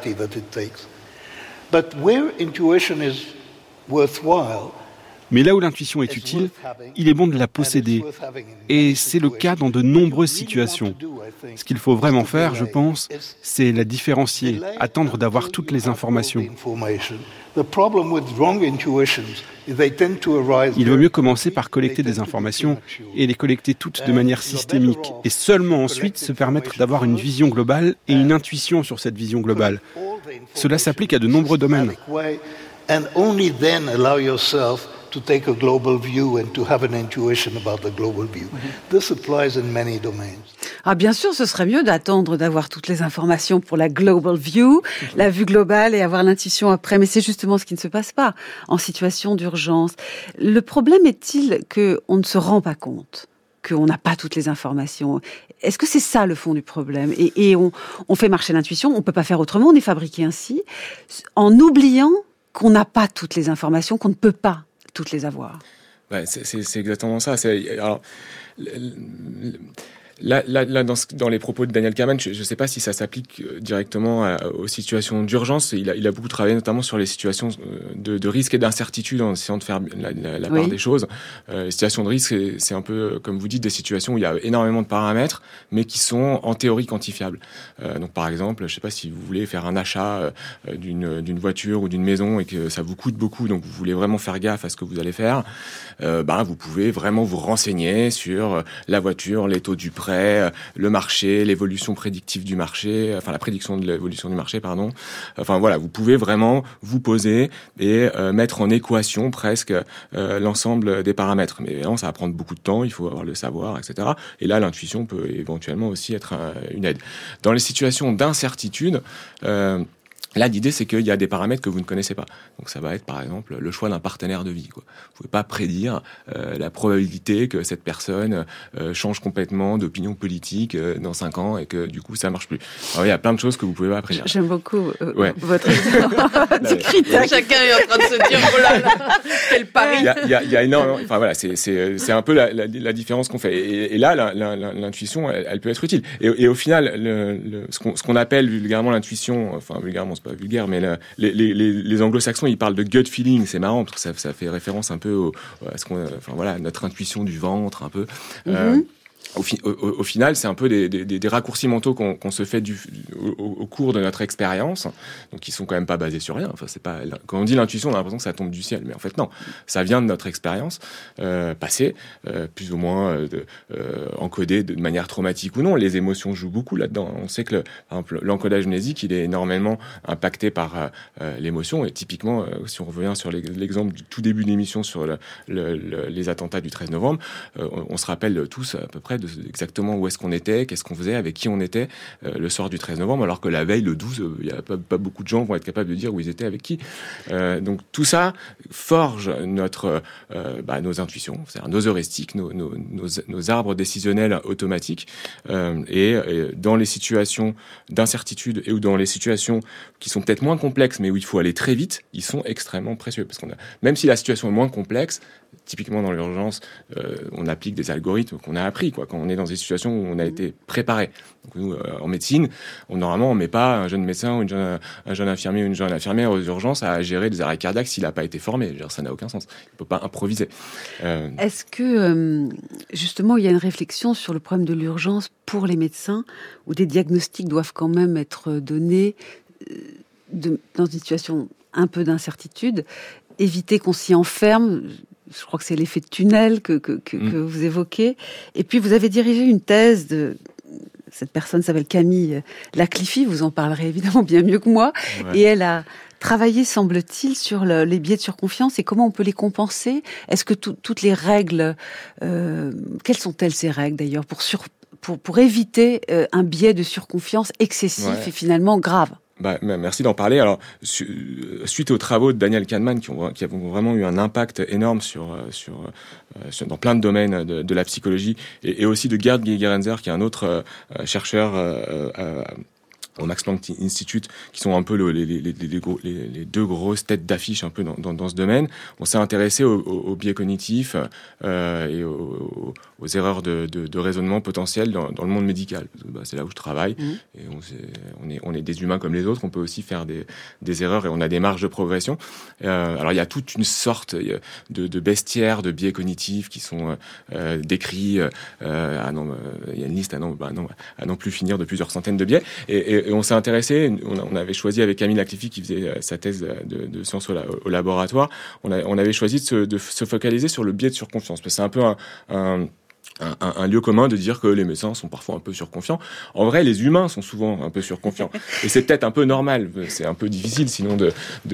[SPEAKER 12] Mais là où l'intuition est utile, il est bon de la posséder. Et c'est le cas dans de nombreuses situations. Ce qu'il faut vraiment faire, je pense, c'est la différencier, attendre d'avoir toutes les informations.
[SPEAKER 11] The problem with wrong intuitions is they tend to arise.
[SPEAKER 12] Il vaut mieux commencer par collecter des informations et les collecter toutes de manière systémique et seulement ensuite se permettre d'avoir une vision globale et une intuition sur cette vision globale. Cela s'applique à de nombreux domaines.
[SPEAKER 11] And only then allow yourself to take a global view and to have an intuition about the global view. This applies in many domains.
[SPEAKER 3] Ah, bien sûr, ce serait mieux d'attendre d'avoir toutes les informations pour la global view, la vue globale et avoir l'intuition après. Mais c'est justement ce qui ne se passe pas en situation d'urgence. Le problème est-il qu'on ne se rend pas compte qu'on n'a pas toutes les informations? Est-ce que c'est ça le fond du problème? Et on fait marcher l'intuition, on ne peut pas faire autrement, on est fabriqué ainsi, en oubliant qu'on n'a pas toutes les informations, qu'on ne peut pas toutes les avoir.
[SPEAKER 1] Ouais, c'est exactement ça. Alors, là, dans les propos de Daniel Kahneman, je ne sais pas si ça s'applique directement aux situations d'urgence. Il a beaucoup travaillé notamment sur les situations de risque et d'incertitude en essayant de faire la part des choses. Les situations de risque, c'est un peu, comme vous dites, des situations où il y a énormément de paramètres, mais qui sont en théorie quantifiables. Donc, par exemple, je ne sais pas si vous voulez faire un achat d'une voiture ou d'une maison et que ça vous coûte beaucoup, donc vous voulez vraiment faire gaffe à ce que vous allez faire. Vous pouvez vraiment vous renseigner sur la voiture, les taux du prêt, le marché, l'évolution prédictive du marché, enfin la prédiction de l'évolution du marché, pardon. Enfin voilà, vous pouvez vraiment vous poser et mettre en équation presque l'ensemble des paramètres. Mais évidemment, ça va prendre beaucoup de temps, il faut avoir le savoir, etc. Et là, l'intuition peut éventuellement aussi être une aide. Dans les situations d'incertitude, là, l'idée, c'est qu'il y a des paramètres que vous ne connaissez pas. Donc, ça va être, par exemple, le choix d'un partenaire de vie, quoi. Vous pouvez pas prédire la probabilité que cette personne change complètement d'opinion politique dans 5 ans et que, du coup, ça marche plus. Alors, il y a plein de choses que vous pouvez pas prédire.
[SPEAKER 3] J'aime beaucoup votre du critère.
[SPEAKER 4] Chacun est en train de se dire, oh là là, quel pari.
[SPEAKER 1] Il y a énormément... Enfin, voilà, c'est un peu la différence qu'on fait. Et là, l'intuition, elle peut être utile. Et au final, ce qu'on appelle vulgairement l'intuition, enfin, vulgairement, c'est pas vulgaire, mais les anglo-saxons, ils parlent de gut feeling. C'est marrant parce que ça fait référence un peu à notre intuition du ventre, un peu. Au final, c'est un peu des raccourcis mentaux qu'on se fait au cours de notre expérience, donc qui sont quand même pas basés sur rien. Enfin, c'est pas, quand on dit l'intuition, on a l'impression que ça tombe du ciel, mais en fait non, ça vient de notre expérience passée, plus ou moins encodée de manière traumatique ou non. Les émotions jouent beaucoup là-dedans. On sait que par exemple, l'encodage mnésique, il est énormément impacté par l'émotion. Et typiquement, si on revient sur l'exemple du tout début de l'émission sur les attentats du 13 novembre, on se rappelle tous à peu près exactement où est-ce qu'on était, qu'est-ce qu'on faisait, avec qui on était le soir du 13 novembre, alors que la veille, le 12, il y a pas beaucoup de gens vont être capables de dire où ils étaient, avec qui. Donc tout ça forge nos intuitions, c'est-à-dire nos heuristiques, nos arbres décisionnels automatiques. Et dans les situations d'incertitude et ou dans les situations qui sont peut-être moins complexes, mais où il faut aller très vite, ils sont extrêmement précieux. Parce même si la situation est moins complexe, typiquement dans l'urgence, on applique des algorithmes qu'on a appris, quoi, quand on est dans des situations où on a été préparé. Donc nous, en médecine, normalement, on met pas un jeune médecin ou un jeune infirmier ou une jeune infirmière aux urgences à gérer des arrêts cardiaques s'il n'a pas été formé. Ça n'a aucun sens. Il ne peut pas improviser.
[SPEAKER 3] Est-ce que, justement, il y a une réflexion sur le problème de l'urgence pour les médecins, où des diagnostics doivent quand même être donnés dans une situation un peu d'incertitude, éviter qu'on s'y enferme? Je crois que c'est l'effet de tunnel que vous évoquez. Et puis, vous avez dirigé une thèse cette personne s'appelle Camille Lacliffe, vous en parlerez évidemment bien mieux que moi. Ouais. Et elle a travaillé, semble-t-il, sur les biais de surconfiance et comment on peut les compenser. Est-ce que toutes les règles, quelles sont-elles ces règles d'ailleurs pour éviter un biais de surconfiance excessif et finalement grave?
[SPEAKER 1] Merci d'en parler. Alors, suite aux travaux de Daniel Kahneman qui ont vraiment eu un impact énorme dans plein de domaines de la psychologie, et aussi de Gerd Gigerenzer, qui est un autre chercheur au Max Planck Institute, qui sont un peu les deux grosses têtes d'affiche un peu dans ce domaine. On s'est intéressé aux biais cognitifs et aux erreurs de raisonnement potentielles dans le monde médical. C'est là où je travaille. Et on est des humains comme les autres. On peut aussi faire des erreurs et on a des marges de progression. Alors il y a toute une sorte de bestiaires, de biais cognitifs qui sont décrits. Il y a une liste à n'en plus finir de plusieurs centaines de biais. Et on s'est intéressé. On avait choisi avec Camille Lacliffe qui faisait sa thèse de sciences au laboratoire. On avait choisi de se focaliser sur le biais de surconfiance. Parce que c'est un peu un lieu commun de dire que les médecins sont parfois un peu surconfiants. En vrai, les humains sont souvent un peu surconfiants. Et c'est peut-être un peu normal. C'est un peu difficile, sinon, de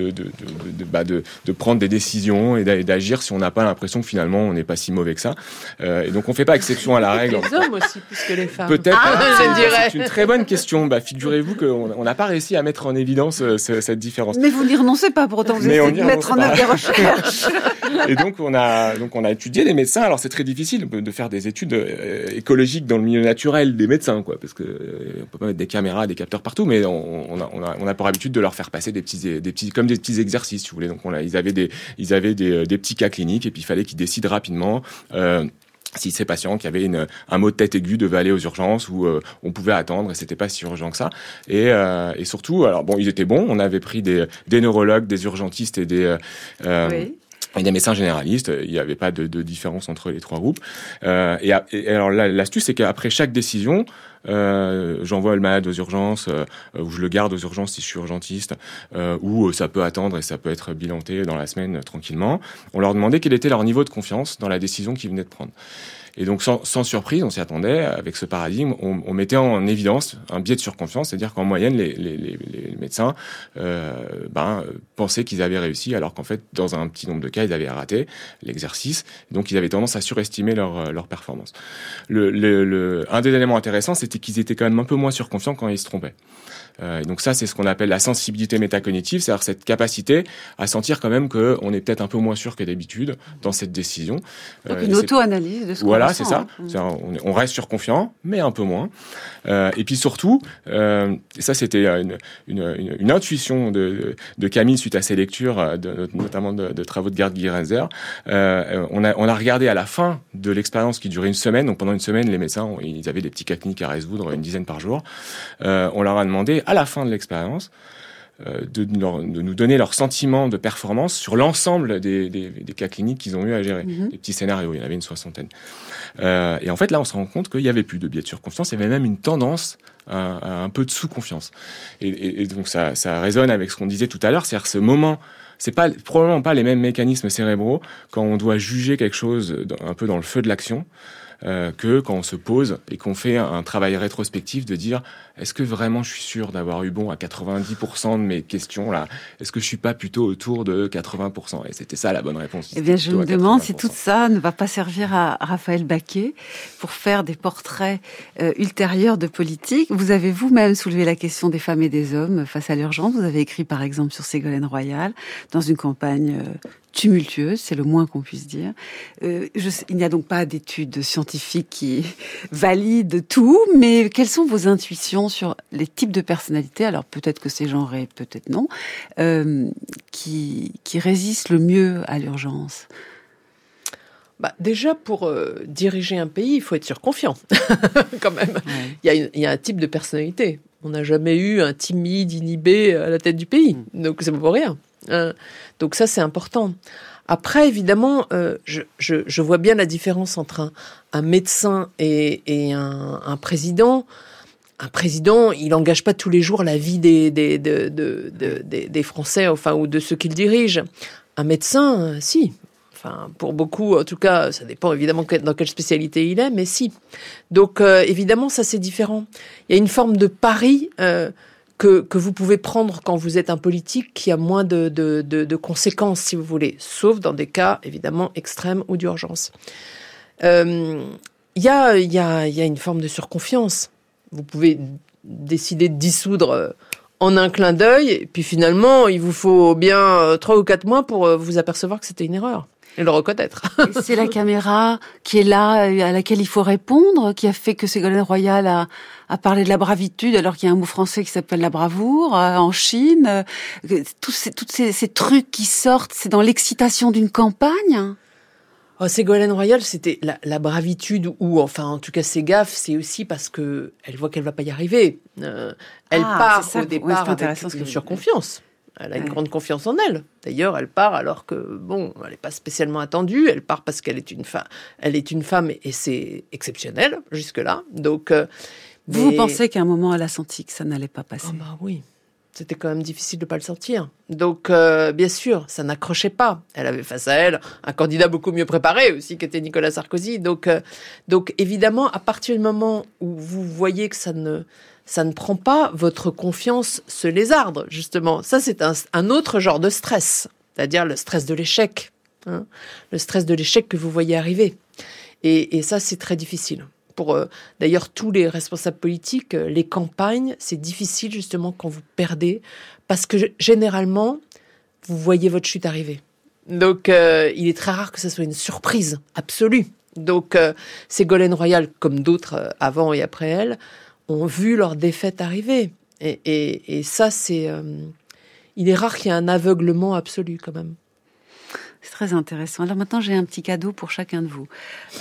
[SPEAKER 1] prendre des décisions et d'agir si on n'a pas l'impression que finalement, on n'est pas si mauvais que ça. Et donc, on fait pas exception à la règle.
[SPEAKER 4] Les hommes aussi, plus que les femmes.
[SPEAKER 1] Peut-être. C'est une très bonne question. Figurez-vous qu'on n'a pas réussi à mettre en évidence cette différence.
[SPEAKER 3] Mais vous n'y renoncez pas pour autant. Vous essayez de mettre en œuvre des recherches.
[SPEAKER 1] Et donc, on a étudié les médecins. Alors, c'est très difficile de faire des études écologiques dans le milieu naturel des médecins, quoi, parce que on peut pas mettre des caméras, des capteurs partout, mais on a pour habitude de leur faire passer des petits exercices, si vous voulez. Donc ils avaient des petits cas cliniques et puis il fallait qu'ils décident rapidement. Si ces patients qui avaient un maux de tête aigu devaient aller aux urgences ou on pouvait attendre et c'était pas si urgent que ça. Et surtout, alors bon, ils étaient bons. On avait pris des neurologues, des urgentistes et des médecins généralistes. Il n'y avait pas de différence entre les trois groupes. Et alors l'astuce, c'est qu'après chaque décision, j'envoie le malade aux urgences, ou je le garde aux urgences si je suis urgentiste, ou ça peut attendre et ça peut être bilanté dans la semaine tranquillement. On leur demandait quel était leur niveau de confiance dans la décision qu'ils venaient de prendre. Et donc, sans surprise, on s'y attendait. Avec ce paradigme, on mettait en évidence un biais de surconfiance, c'est-à-dire qu'en moyenne, les médecins pensaient qu'ils avaient réussi, alors qu'en fait, dans un petit nombre de cas, ils avaient raté l'exercice. Donc, ils avaient tendance à surestimer leur performance. Un des éléments intéressants, c'était qu'ils étaient quand même un peu moins surconfiants quand ils se trompaient. Et donc ça, c'est ce qu'on appelle la sensibilité métacognitive, c'est-à-dire cette capacité à sentir quand même qu'on est peut-être un peu moins sûr que d'habitude dans cette décision.
[SPEAKER 3] Donc une auto-analyse de ce qu'on
[SPEAKER 1] Voilà,
[SPEAKER 3] ressent,
[SPEAKER 1] c'est ça. On reste surconfiant, mais un peu moins. Et puis surtout, et ça c'était une intuition de Camille suite à ses lectures, notamment de travaux de Gerd Gigerenzer. On a regardé à la fin de l'expérience qui durait une semaine. Donc pendant une semaine, les médecins, ils avaient des petits cas cliniques à résoudre, une dizaine par jour. On leur a demandé à la fin de l'expérience de nous donner leur sentiment de performance sur l'ensemble des cas cliniques qu'ils ont eu à gérer. Des petits scénarios, il y en avait une soixantaine. Et en fait, là, on se rend compte qu'il n'y avait plus de biais de surconfiance, il y avait même une tendance à un peu de sous-confiance. Et donc, ça résonne avec ce qu'on disait tout à l'heure, c'est-à-dire ce moment... C'est probablement pas les mêmes mécanismes cérébraux quand on doit juger quelque chose un peu dans le feu de l'action, que quand on se pose et qu'on fait un travail rétrospectif de dire est-ce que vraiment je suis sûr d'avoir eu bon à 90% de mes questions là, est-ce que je suis pas plutôt autour de 80%? Et c'était ça la bonne réponse.
[SPEAKER 3] Eh bien, je me demande si tout ça ne va pas servir à Raphaël Baquet pour faire des portraits ultérieurs de politique. Vous avez vous-même soulevé la question des femmes et des hommes face à l'urgence. Vous avez écrit par exemple sur Ségolène Royal dans une campagne tumultueuse, c'est le moins qu'on puisse dire. Il n'y a donc pas d'études scientifiques qui valident tout, mais quelles sont vos intuitions sur les types de personnalités, alors peut-être que c'est genré, peut-être non, qui résistent le mieux à l'urgence?
[SPEAKER 4] Déjà, pour diriger un pays, il faut être surconfiant, quand même. Ouais. Il y a un type de personnalité. On n'a jamais eu un timide, inhibé à la tête du pays, donc c'est pas pour rien. Donc ça, c'est important. Après, évidemment, je vois bien la différence entre un médecin et un président. Un président, il n'engage pas tous les jours la vie des Français, enfin, ou de ceux qu'il dirige. Un médecin, si. Enfin, pour beaucoup, en tout cas, ça dépend évidemment dans quelle spécialité il est, mais si. Donc, évidemment, ça, c'est différent. Il y a une forme de pari que vous pouvez prendre quand vous êtes un politique qui a moins de conséquences, si vous voulez, sauf dans des cas, évidemment, extrêmes ou d'urgence. Il y a une forme de surconfiance. Vous pouvez décider de dissoudre en un clin d'œil, et puis finalement, il vous faut bien 3 ou 4 mois pour vous apercevoir que c'était une erreur. Et le reconnaître.
[SPEAKER 3] Et c'est la caméra qui est là, à laquelle il faut répondre, qui a fait que Ségolène Royal a parlé de la bravitude, alors qu'il y a un mot français qui s'appelle la bravoure, en Chine. Tous ces trucs qui sortent, c'est dans l'excitation d'une campagne?
[SPEAKER 4] Ségolène Royal, c'était la bravitude ou enfin en tout cas ses gaffes, c'est aussi parce que elle voit qu'elle va pas y arriver. Elle part au départ avec une surconfiance. Elle a une grande confiance en elle. D'ailleurs, elle part alors que elle n'est pas spécialement attendue. Elle part parce qu'elle est une femme. Elle est une femme et c'est exceptionnel jusque là. Donc,
[SPEAKER 3] vous pensez qu'à un moment elle a senti que ça n'allait pas passer?
[SPEAKER 4] Oui. C'était quand même difficile de pas le sortir. Donc, bien sûr, ça n'accrochait pas. Elle avait face à elle un candidat beaucoup mieux préparé aussi, qui était Nicolas Sarkozy. Donc évidemment, à partir du moment où vous voyez que ça ne prend pas, votre confiance se lézarde, justement. Ça, c'est un autre genre de stress, c'est-à-dire le stress de l'échec. Le stress de l'échec que vous voyez arriver. Et ça, c'est très difficile. Pour d'ailleurs tous les responsables politiques, les campagnes, c'est difficile justement quand vous perdez, parce que généralement, vous voyez votre chute arriver. Donc, il est très rare que ça soit une surprise absolue. Donc, Ségolène Royal, comme d'autres avant et après elle, ont vu leur défaite arriver. Et ça, c'est... il est rare qu'il y ait un aveuglement absolu, quand même.
[SPEAKER 3] C'est très intéressant. Alors maintenant, j'ai un petit cadeau pour chacun de vous.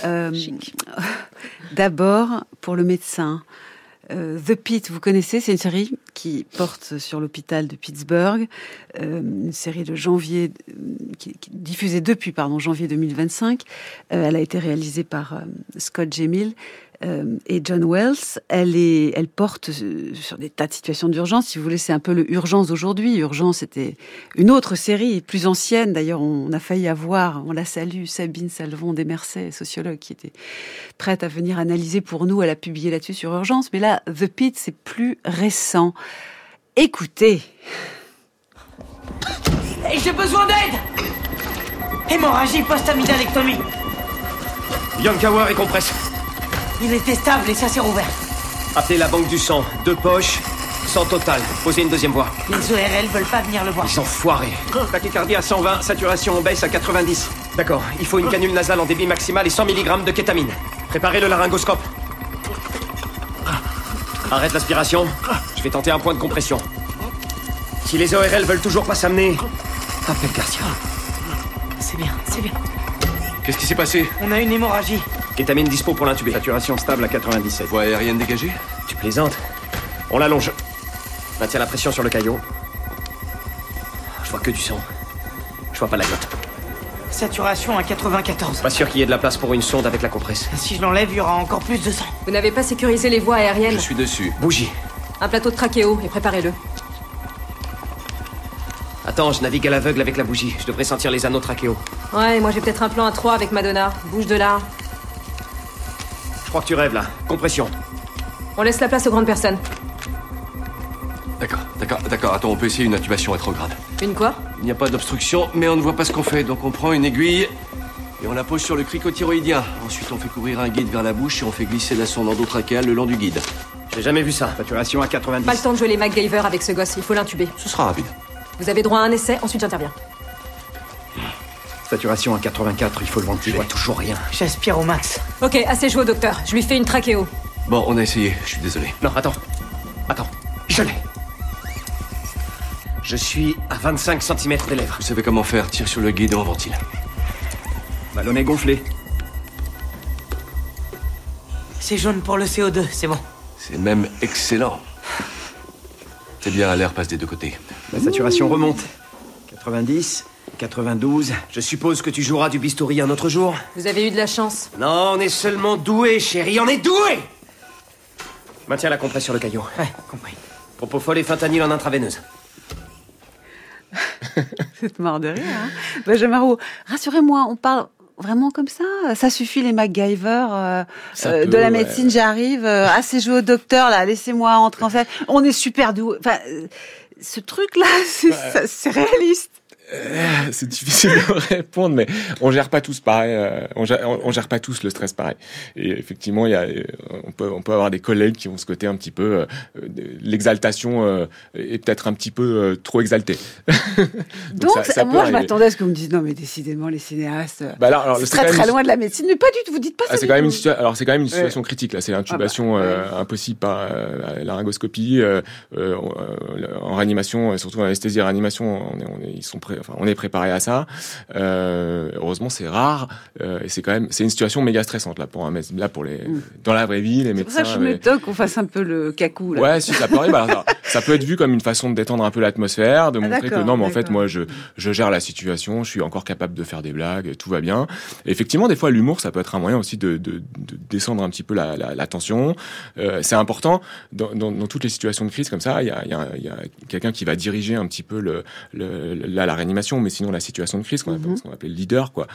[SPEAKER 3] D'abord, pour le médecin. The Pit, vous connaissez, c'est une série qui porte sur l'hôpital de Pittsburgh, une série de janvier, qui est diffusée depuis janvier 2025. Elle a été réalisée par Scott Gemmell et John Wells. Elle porte sur des tas de situations d'urgence. Si vous voulez, c'est un peu le Urgence d'aujourd'hui. Urgence, c'était une autre série, plus ancienne. D'ailleurs, on a failli avoir, on la salue, Sabine Salvon Desmercet, sociologue, qui était prête à venir analyser pour nous. Elle a publié là-dessus sur Urgence. Mais là, The Pit, c'est plus récent. Écoutez.
[SPEAKER 13] J'ai besoin d'aide! Hémorragie post-amygdalectomie.
[SPEAKER 14] Yankawa récompresse.
[SPEAKER 13] Il était stable et ça s'est rouvert.
[SPEAKER 14] Appelez la banque du sang. 2 poches, sang total. Posez une deuxième voie.
[SPEAKER 13] Les ORL veulent pas venir le voir.
[SPEAKER 14] Ils enfoirés. Tachycardie à 120, saturation baisse à 90. D'accord, il faut une canule nasale en débit maximal et 100 mg de kétamine. Préparez le laryngoscope. Arrête l'aspiration. Je vais tenter un point de compression. Si les ORL veulent toujours pas s'amener, appelle Garcia.
[SPEAKER 13] C'est bien, c'est bien.
[SPEAKER 14] Qu'est-ce qui s'est passé?
[SPEAKER 13] On a une hémorragie.
[SPEAKER 14] Kétamine dispo pour l'intuber. Saturation stable à 97.
[SPEAKER 15] Voie aérienne dégagée?
[SPEAKER 14] Tu plaisantes? On l'allonge. Maintiens la pression sur le caillot. Je vois que du sang. Je vois pas la glotte.
[SPEAKER 13] Saturation à 94.
[SPEAKER 14] Pas sûr qu'il y ait de la place pour une sonde avec la compresse.
[SPEAKER 13] Si je l'enlève, il y aura encore plus de sang.
[SPEAKER 16] Vous n'avez pas sécurisé les voies aériennes?
[SPEAKER 15] Je suis dessus.
[SPEAKER 14] Bougie.
[SPEAKER 16] Un plateau de trachéo et préparez-le.
[SPEAKER 14] Attends, je navigue à l'aveugle avec la bougie. Je devrais sentir les anneaux trachéo.
[SPEAKER 16] Ouais, moi j'ai peut-être un plan à 3 avec Madonna. Bouge de là.
[SPEAKER 14] Je crois que tu rêves là. Compression.
[SPEAKER 16] On laisse la place aux grandes personnes.
[SPEAKER 15] D'accord. Attends, on peut essayer une intubation rétrograde.
[SPEAKER 16] Une quoi?
[SPEAKER 15] Il n'y a pas d'obstruction, mais on ne voit pas ce qu'on fait. Donc on prend une aiguille et on la pose sur le cricothyroïdien. Ensuite, on fait couvrir un guide vers la bouche et on fait glisser la sonde endotrachéale le long du guide.
[SPEAKER 14] J'ai jamais vu ça. Saturation à 90.
[SPEAKER 16] Pas le temps de jouer les MacGyver avec ce gosse. Il faut l'intuber.
[SPEAKER 15] Ce sera rapide.
[SPEAKER 16] Vous avez droit à un essai, ensuite j'interviens.
[SPEAKER 14] Saturation à 84, il faut le ventiler. Je vois toujours rien.
[SPEAKER 13] J'aspire au max.
[SPEAKER 16] Ok, assez joué au docteur. Je lui fais une trachéo.
[SPEAKER 15] Bon, on a essayé. Je suis désolé.
[SPEAKER 14] Non, attends. Je l'ai. Je suis à 25 cm des lèvres.
[SPEAKER 15] Vous savez comment faire. Tire sur le guide et on ventile.
[SPEAKER 14] Ballonnet gonflé.
[SPEAKER 13] C'est jaune pour le CO2, c'est bon.
[SPEAKER 15] C'est même excellent. C'est bien, l'air passe des deux côtés.
[SPEAKER 14] La saturation remonte. 90, 92. Je suppose que tu joueras du bistouri un autre jour.
[SPEAKER 16] Vous avez eu de la chance.
[SPEAKER 14] Non, on est seulement doué, chérie, on est doué. Maintiens la compresse sur le caillot.
[SPEAKER 13] Ouais, compris.
[SPEAKER 14] Propofol et fentanyl en intraveineuse.
[SPEAKER 3] C'est mort de rire, hein. Benjamin Roux, rassurez-moi, on parle vraiment comme ça? Ça suffit les MacGyver de la médecine, j'arrive, assez joué au docteur, là, laissez-moi entrer en scène. On est super doué. Enfin, ce truc-là, c'est réaliste.
[SPEAKER 1] C'est difficile de répondre, mais on gère pas tous pareil. On gère pas tous le stress pareil. Et effectivement, on peut avoir des collègues qui ont ce côté un petit peu l'exaltation est peut-être un petit peu trop exaltée.
[SPEAKER 3] Donc moi, je m'attendais à ce qu'on me dise non, mais décidément, les cinéastes, c'est très loin de la médecine. Mais pas du tout. Vous dites pas ça.
[SPEAKER 1] C'est quand même une situation critique là. C'est l'intubation impossible par laryngoscopie en réanimation, surtout en anesthésie et réanimation. Ils sont prêts. on est préparé à ça. Heureusement, c'est rare et c'est une situation méga stressante là pour dans la vraie vie, les médecins.
[SPEAKER 3] C'est pour ça que je m'étonne qu'on fasse un peu le cacou là.
[SPEAKER 1] Ouais, si ça peut arriver. Ça peut être vu comme une façon de détendre un peu l'atmosphère, de montrer que non, mais en fait, moi, je gère la situation, je suis encore capable de faire des blagues, tout va bien. Et effectivement, des fois, l'humour, ça peut être un moyen aussi de descendre un petit peu la tension. C'est important dans toutes les situations de crise comme ça. Il y a quelqu'un qui va diriger un petit peu la réanimation, mais sinon la situation de crise, ce qu'on appelle le leader, quoi.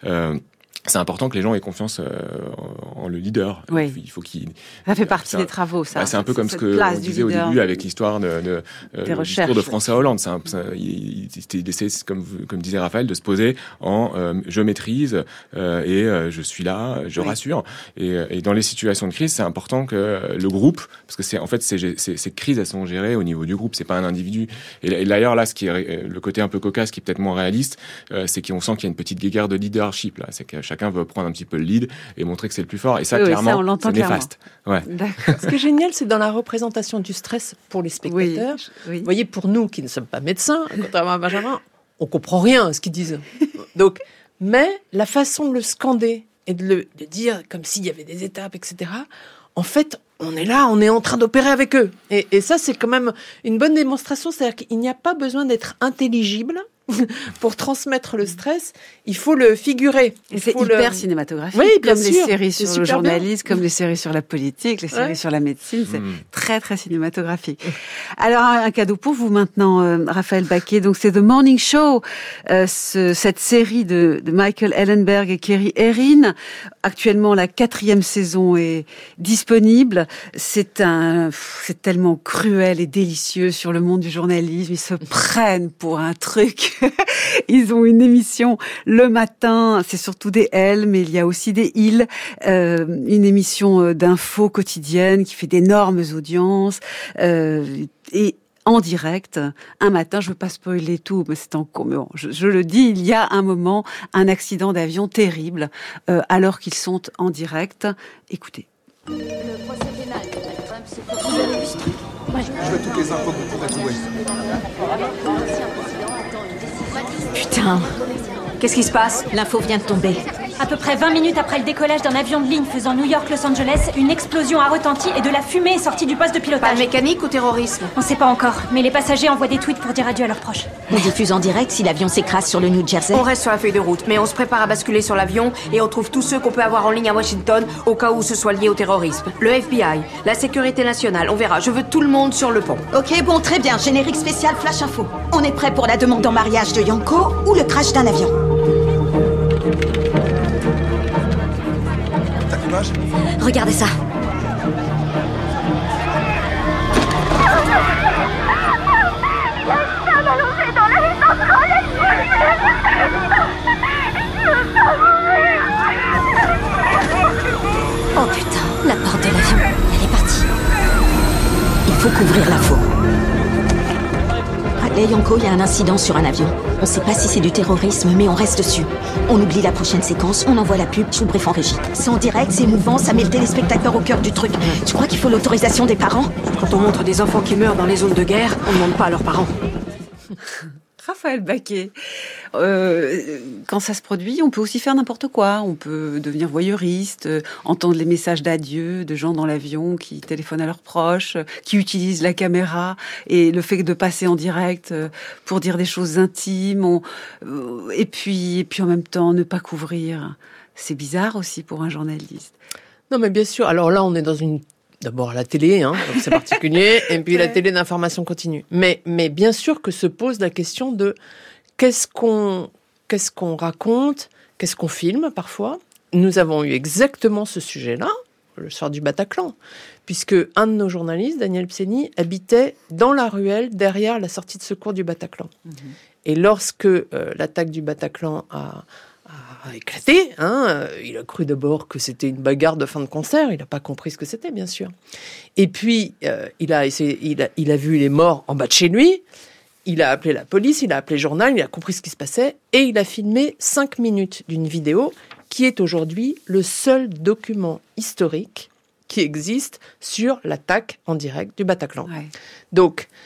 [SPEAKER 1] C'est important que les gens aient confiance en le leader.
[SPEAKER 3] Oui.
[SPEAKER 1] Il faut qu'il.
[SPEAKER 3] Ça fait partie des travaux, ça.
[SPEAKER 1] C'est un peu comme ce que on disait au début avec l'histoire du discours de François Hollande. Il essaie, comme disait Raphaël, de se poser en je maîtrise et je suis là, je rassure. Et dans les situations de crise, c'est important que le groupe, parce que ces crises, elles sont gérées au niveau du groupe, c'est pas un individu. Et d'ailleurs là, ce qui est le côté un peu cocasse, qui est peut-être moins réaliste, c'est qu'on sent qu'il y a une petite guéguerre de leadership là. C'est que chacun veut prendre un petit peu le lead et montrer que c'est le plus fort. Et ça, clairement, c'est néfaste. Ouais.
[SPEAKER 4] Ce qui est génial, c'est dans la représentation du stress pour les spectateurs. Oui. Vous voyez, pour nous qui ne sommes pas médecins, contrairement à Benjamin, on comprend rien à ce qu'ils disent. Donc, mais la façon de le scander et de le dire comme s'il y avait des étapes, etc., en fait, on est là, on est en train d'opérer avec eux. Et ça, c'est quand même une bonne démonstration. C'est-à-dire qu'il n'y a pas besoin d'être intelligible pour transmettre le stress, il faut le figurer.
[SPEAKER 3] Et c'est hyper cinématographique, comme les séries sur le journalisme, comme les séries sur la politique, les séries sur la médecine, c'est très très cinématographique. Alors un cadeau pour vous maintenant, Raphaël Baquet. Donc c'est The Morning Show, cette série de Michael Ellenberg et Kerry Ehrin. Actuellement, la 4e saison est disponible. C'est tellement cruel et délicieux sur le monde du journalisme. Ils se prennent pour un truc. Ils ont une émission le matin, c'est surtout des L, mais il y a aussi des il, une émission d'infos quotidienne qui fait d'énormes audiences, et en direct, un matin, je veux pas spoiler tout, mais c'est en cours, mais bon, je le dis, il y a un moment, un accident d'avion terrible, alors qu'ils sont en direct. Écoutez.
[SPEAKER 17] Le procès pénal, Trump, c'est pour vous avez vu ce truc?
[SPEAKER 18] Je veux toutes les infos que vous pourrez trouver.
[SPEAKER 17] Putain, qu'est-ce qui se passe? L'info vient de tomber.
[SPEAKER 16] À peu près 20 minutes après le décollage d'un avion de ligne faisant New York-Los Angeles, une explosion a retenti et de la fumée est sortie du poste de pilotage.
[SPEAKER 17] Pas mécanique ou terrorisme?
[SPEAKER 16] On sait pas encore, mais les passagers envoient des tweets pour dire adieu à leurs proches.
[SPEAKER 17] On diffuse en direct si l'avion s'écrase sur le New Jersey?
[SPEAKER 19] On reste sur la feuille de route, mais on se prépare à basculer sur l'avion et on trouve tous ceux qu'on peut avoir en ligne à Washington au cas où ce soit lié au terrorisme. Le FBI, la sécurité nationale, on verra. Je veux tout le monde sur le pont.
[SPEAKER 17] Ok, bon, très bien. Générique spécial Flash Info. On est prêt pour la demande en mariage de Yanko ou le crash d'un avion?
[SPEAKER 19] Regardez ça.
[SPEAKER 17] Oh putain, la porte de l'avion, elle est partie. Il faut couvrir l'info. Allez, Yanko, il y a un incident sur un avion. On sait pas si c'est du terrorisme, mais on reste dessus. On oublie la prochaine séquence, on envoie la pub, je vous brief en régie. C'est en direct, c'est émouvant, ça met le téléspectateur au cœur du truc. Tu crois qu'il faut l'autorisation des parents?
[SPEAKER 19] Quand on montre des enfants qui meurent dans les zones de guerre, on ne demande pas à leurs parents.
[SPEAKER 3] Raphaël Baquet, quand ça se produit, on peut aussi faire n'importe quoi. On peut devenir voyeuriste, entendre les messages d'adieu de gens dans l'avion qui téléphonent à leurs proches, qui utilisent la caméra et le fait de passer en direct pour dire des choses intimes. Et puis en même temps, ne pas couvrir. C'est bizarre aussi pour un journaliste.
[SPEAKER 4] Non, mais bien sûr. Alors là, on est dans d'abord à la télé, donc c'est particulier, et puis la télé d'information continue. Mais bien sûr que se pose la question de qu'est-ce qu'on raconte, qu'est-ce qu'on filme parfois. Nous avons eu exactement ce sujet-là le soir du Bataclan, puisque un de nos journalistes, Daniel Pseni, habitait dans la ruelle derrière la sortie de secours du Bataclan. Mmh. Et lorsque l'attaque du Bataclan a éclaté, il a cru d'abord que c'était une bagarre de fin de concert, il n'a pas compris ce que c'était, bien sûr. Et puis, il a vu les morts en bas de chez lui, il a appelé la police, il a appelé le journal, il a compris ce qui se passait, et il a filmé 5 minutes d'une vidéo qui est aujourd'hui le seul document historique qui existe sur l'attaque en direct du Bataclan. Ouais. Donc,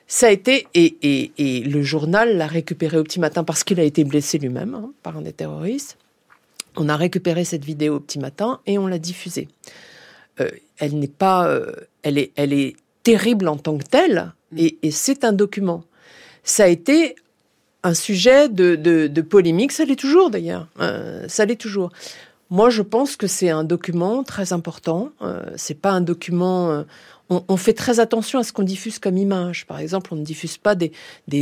[SPEAKER 4] Ça a été, et le journal l'a récupéré au petit matin parce qu'il a été blessé lui-même par un des terroristes. On a récupéré cette vidéo au petit matin et on l'a diffusée. Elle n'est pas, elle est terrible en tant que telle et c'est un document. Ça a été un sujet de polémique, ça l'est toujours d'ailleurs. Ça l'est toujours. Moi, je pense que c'est un document très important. C'est pas un document. On fait très attention à ce qu'on diffuse comme image. Par exemple, on ne diffuse pas des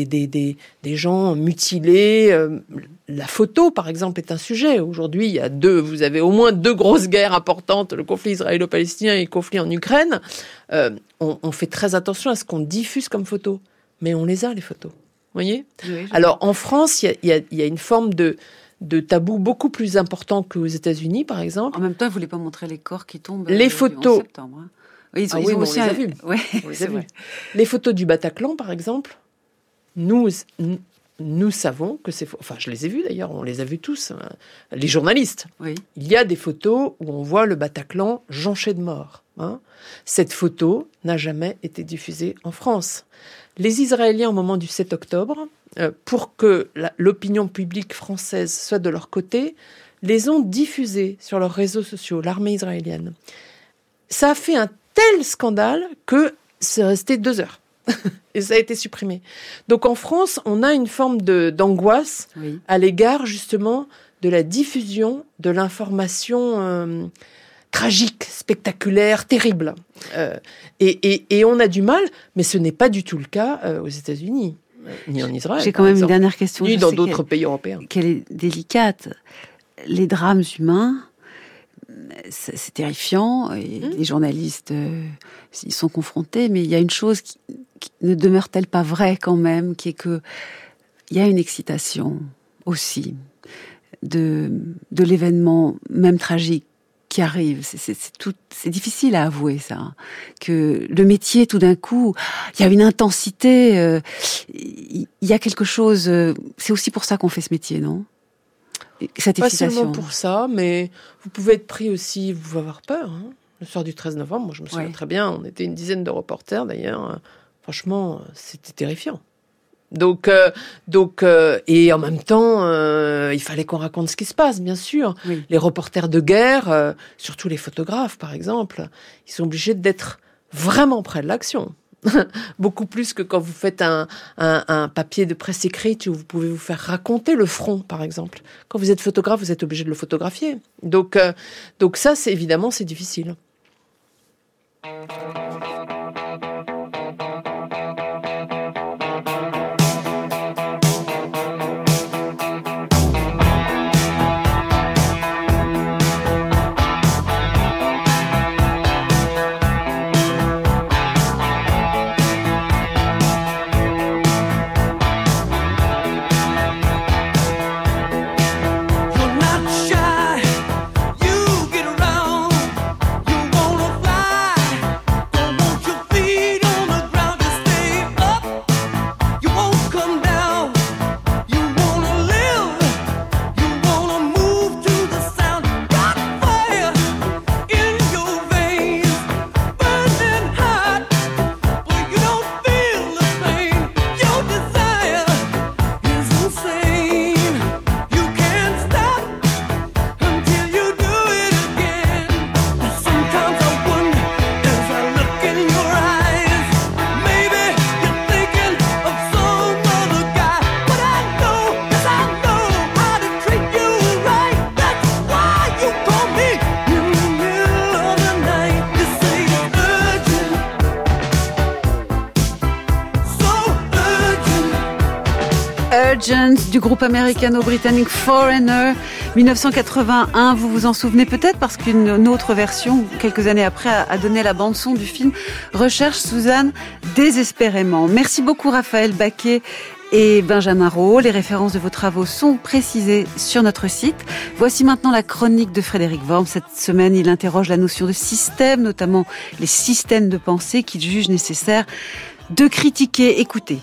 [SPEAKER 4] gens mutilés. La photo, par exemple, est un sujet. Aujourd'hui, vous avez au moins 2 grosses guerres importantes, le conflit israélo-palestinien et le conflit en Ukraine. On fait très attention à ce qu'on diffuse comme photo. Mais on les a, les photos. Vous voyez ? Oui, alors, en France, il y a une forme de tabou beaucoup plus important qu'aux États-Unis, par exemple.
[SPEAKER 3] En même temps, ils ne voulaient pas montrer les corps qui tombent
[SPEAKER 4] les photos.
[SPEAKER 3] En septembre. Hein. Ils ont aussi
[SPEAKER 4] on les a vus.
[SPEAKER 3] Ouais,
[SPEAKER 4] on les a vus. Les photos du Bataclan, par exemple, nous savons que c'est faux. Enfin, je les ai vues d'ailleurs, on les a vues tous, les journalistes. Oui. Il y a des photos où on voit le Bataclan jonché de morts. Cette photo n'a jamais été diffusée en France. Les Israéliens, au moment du 7 octobre, pour que l'opinion publique française soit de leur côté, les ont diffusées sur leurs réseaux sociaux, l'armée israélienne. Ça a fait un tel scandale que c'est resté 2 heures. Et ça a été supprimé. Donc en France, on a une forme d'angoisse à l'égard justement de la diffusion de l'information tragique, spectaculaire, terrible. Et on a du mal, mais ce n'est pas du tout le cas aux États-Unis, ni en Israël.
[SPEAKER 3] J'ai quand même une dernière question.
[SPEAKER 4] Ni dans d'autres pays européens.
[SPEAKER 3] Qu'elle est délicate. Les drames humains, c'est terrifiant. Et les journalistes ils sont confrontés, mais il y a une chose qui ne demeure-t-elle pas vraie quand même, qui est que il y a une excitation aussi de l'événement, même tragique, qui arrive. C'est difficile à avouer ça. Que le métier, tout d'un coup, il y a une intensité, il y a quelque chose. C'est aussi pour ça qu'on fait ce métier, non ? Cette excitation.
[SPEAKER 4] Pas seulement pour ça, mais vous pouvez être pris aussi, vous pouvez avoir peur. Le soir du 13 novembre, moi je me souviens très bien, on était une dizaine de reporters d'ailleurs. Franchement, c'était terrifiant. Donc, et en même temps, il fallait qu'on raconte ce qui se passe, bien sûr. Oui. Les reporters de guerre, surtout les photographes, par exemple, ils sont obligés d'être vraiment près de l'action. Beaucoup plus que quand vous faites un papier de presse écrite où vous pouvez vous faire raconter le front, par exemple. Quand vous êtes photographe, vous êtes obligé de le photographier. Donc ça, c'est évidemment, c'est difficile.
[SPEAKER 3] Du groupe américano-britannique Foreigner, 1981, vous vous en souvenez peut-être parce qu'une autre version, quelques années après, a donné la bande-son du film Recherche Suzanne désespérément. Merci beaucoup Raphaël Baquet et Benjamin Rault. Les références de vos travaux sont précisées sur notre site. Voici maintenant la chronique de Frédéric Worm. Cette semaine, il interroge la notion de système, notamment les systèmes de pensée qu'il juge nécessaire de critiquer. Écoutez.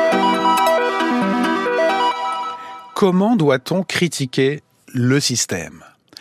[SPEAKER 20] Comment doit-on critiquer le système ?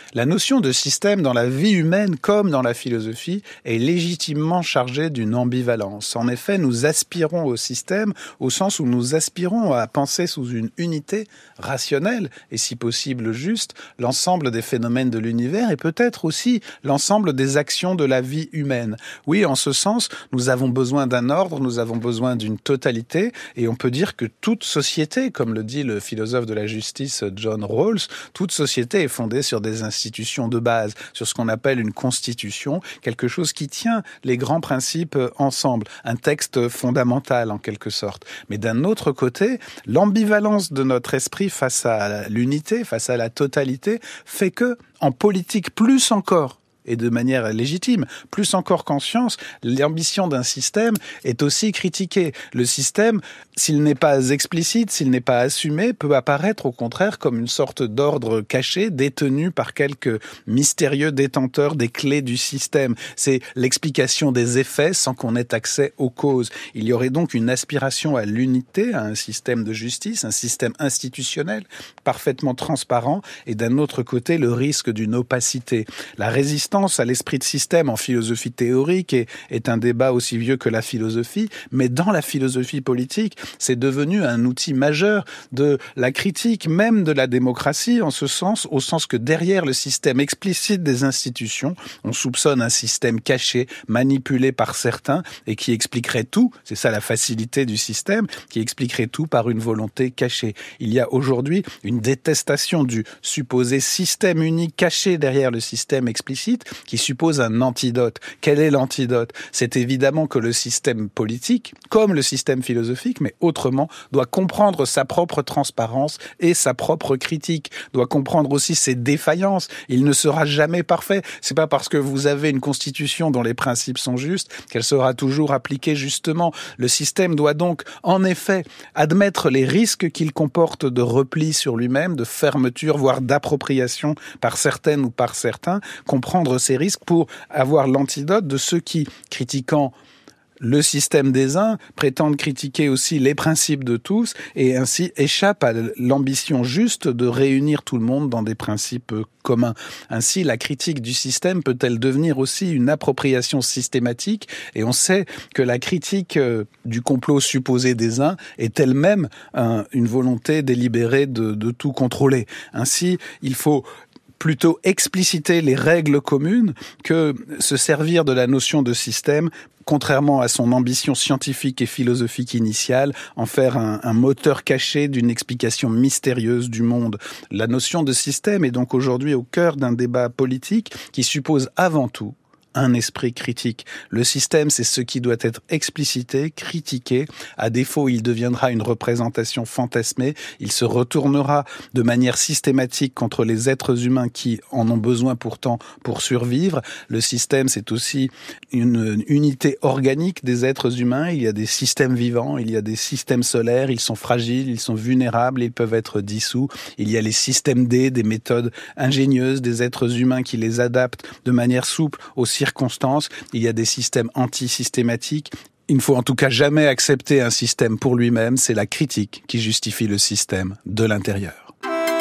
[SPEAKER 20] La notion de système dans la vie humaine comme dans la philosophie est légitimement chargée d'une ambivalence. En effet, nous aspirons au système au sens où nous aspirons à penser sous une unité rationnelle et si possible juste l'ensemble des phénomènes de l'univers et peut-être aussi l'ensemble des actions de la vie humaine. Oui, en ce sens, nous avons besoin d'un ordre, nous avons besoin d'une totalité et on peut dire que toute société, comme le dit le philosophe de la justice John Rawls, toute société est fondée sur des institutions de base, sur ce qu'on appelle une constitution, quelque chose qui tient les grands principes ensemble, un texte fondamental en quelque sorte. Mais d'un autre côté, l'ambivalence de notre esprit face à l'unité, face à la totalité, fait que, en politique plus encore, et de manière légitime, plus encore qu'en science, l'ambition d'un système est aussi critiquée. Le système, s'il n'est pas explicite, s'il n'est pas assumé, peut apparaître au contraire comme une sorte d'ordre caché, détenu par quelques mystérieux détenteurs des clés du système. C'est l'explication des effets sans qu'on ait accès aux causes. Il y aurait donc une aspiration à l'unité, à un système de justice, un système institutionnel, parfaitement transparent, et d'un autre côté, le risque d'une opacité. La résistance à l'esprit de système en philosophie théorique est un débat aussi vieux que la philosophie, mais dans la philosophie politique, c'est devenu un outil majeur de la critique même de la démocratie, en ce sens, au sens que derrière le système explicite des institutions, on soupçonne un système caché, manipulé par certains, et qui expliquerait tout, c'est ça la facilité du système, qui expliquerait tout par une volonté cachée. Il y a aujourd'hui une détestation du supposé système unique caché derrière le système explicite, qui suppose un antidote. Quel est l'antidote ? C'est évidemment que le système politique, comme le système philosophique, mais autrement, doit comprendre sa propre transparence et sa propre critique, doit comprendre aussi ses défaillances. Il ne sera jamais parfait. C'est pas parce que vous avez une constitution dont les principes sont justes qu'elle sera toujours appliquée justement. Le système doit donc, en effet, admettre les risques qu'il comporte de repli sur lui-même, de fermeture, voire d'appropriation par certaines ou par certains, comprendre ces risques pour avoir l'antidote de ceux qui, critiquant le système des uns, prétendent critiquer aussi les principes de tous et ainsi échappent à l'ambition juste de réunir tout le monde dans des principes communs. Ainsi, la critique du système peut-elle devenir aussi une appropriation systématique ? Et on sait que la critique du complot supposé des uns est elle-même une volonté délibérée de tout contrôler. Ainsi, il faut plutôt expliciter les règles communes que se servir de la notion de système, contrairement à son ambition scientifique et philosophique initiale, en faire un moteur caché d'une explication mystérieuse du monde. La notion de système est donc aujourd'hui au cœur d'un débat politique qui suppose avant tout un esprit critique. Le système, c'est ce qui doit être explicité, critiqué. À défaut, il deviendra une représentation fantasmée. Il se retournera de manière systématique contre les êtres humains qui en ont besoin pourtant pour survivre. Le système, c'est aussi une unité organique des êtres humains. Il y a des systèmes vivants, il y a des systèmes solaires. Ils sont fragiles, ils sont vulnérables, ils peuvent être dissous. Il y a les systèmes D, des méthodes ingénieuses des êtres humains qui les adaptent de manière souple aux circonstances. Il y a des systèmes anti-systématiques. Il ne faut en tout cas jamais accepter un système pour lui-même. C'est la critique qui justifie le système de l'intérieur.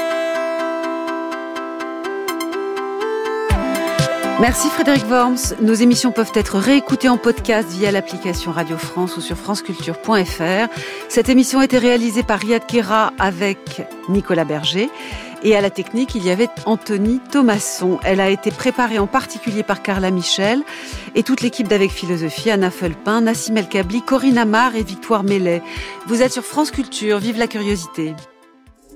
[SPEAKER 3] Merci Frédéric Worms. Nos émissions peuvent être réécoutées en podcast via l'application Radio France ou sur franceculture.fr. Cette émission a été réalisée par Riyad Kera avec Nicolas Berger. Et à la technique, il y avait Anthony Thomasson. Elle a été préparée en particulier par Carla Michel et toute l'équipe d'Avec Philosophie, Anna Felpin, Nassim El Kabli, Corinne Amar et Victoire Mellet. Vous êtes sur France Culture, vive la curiosité.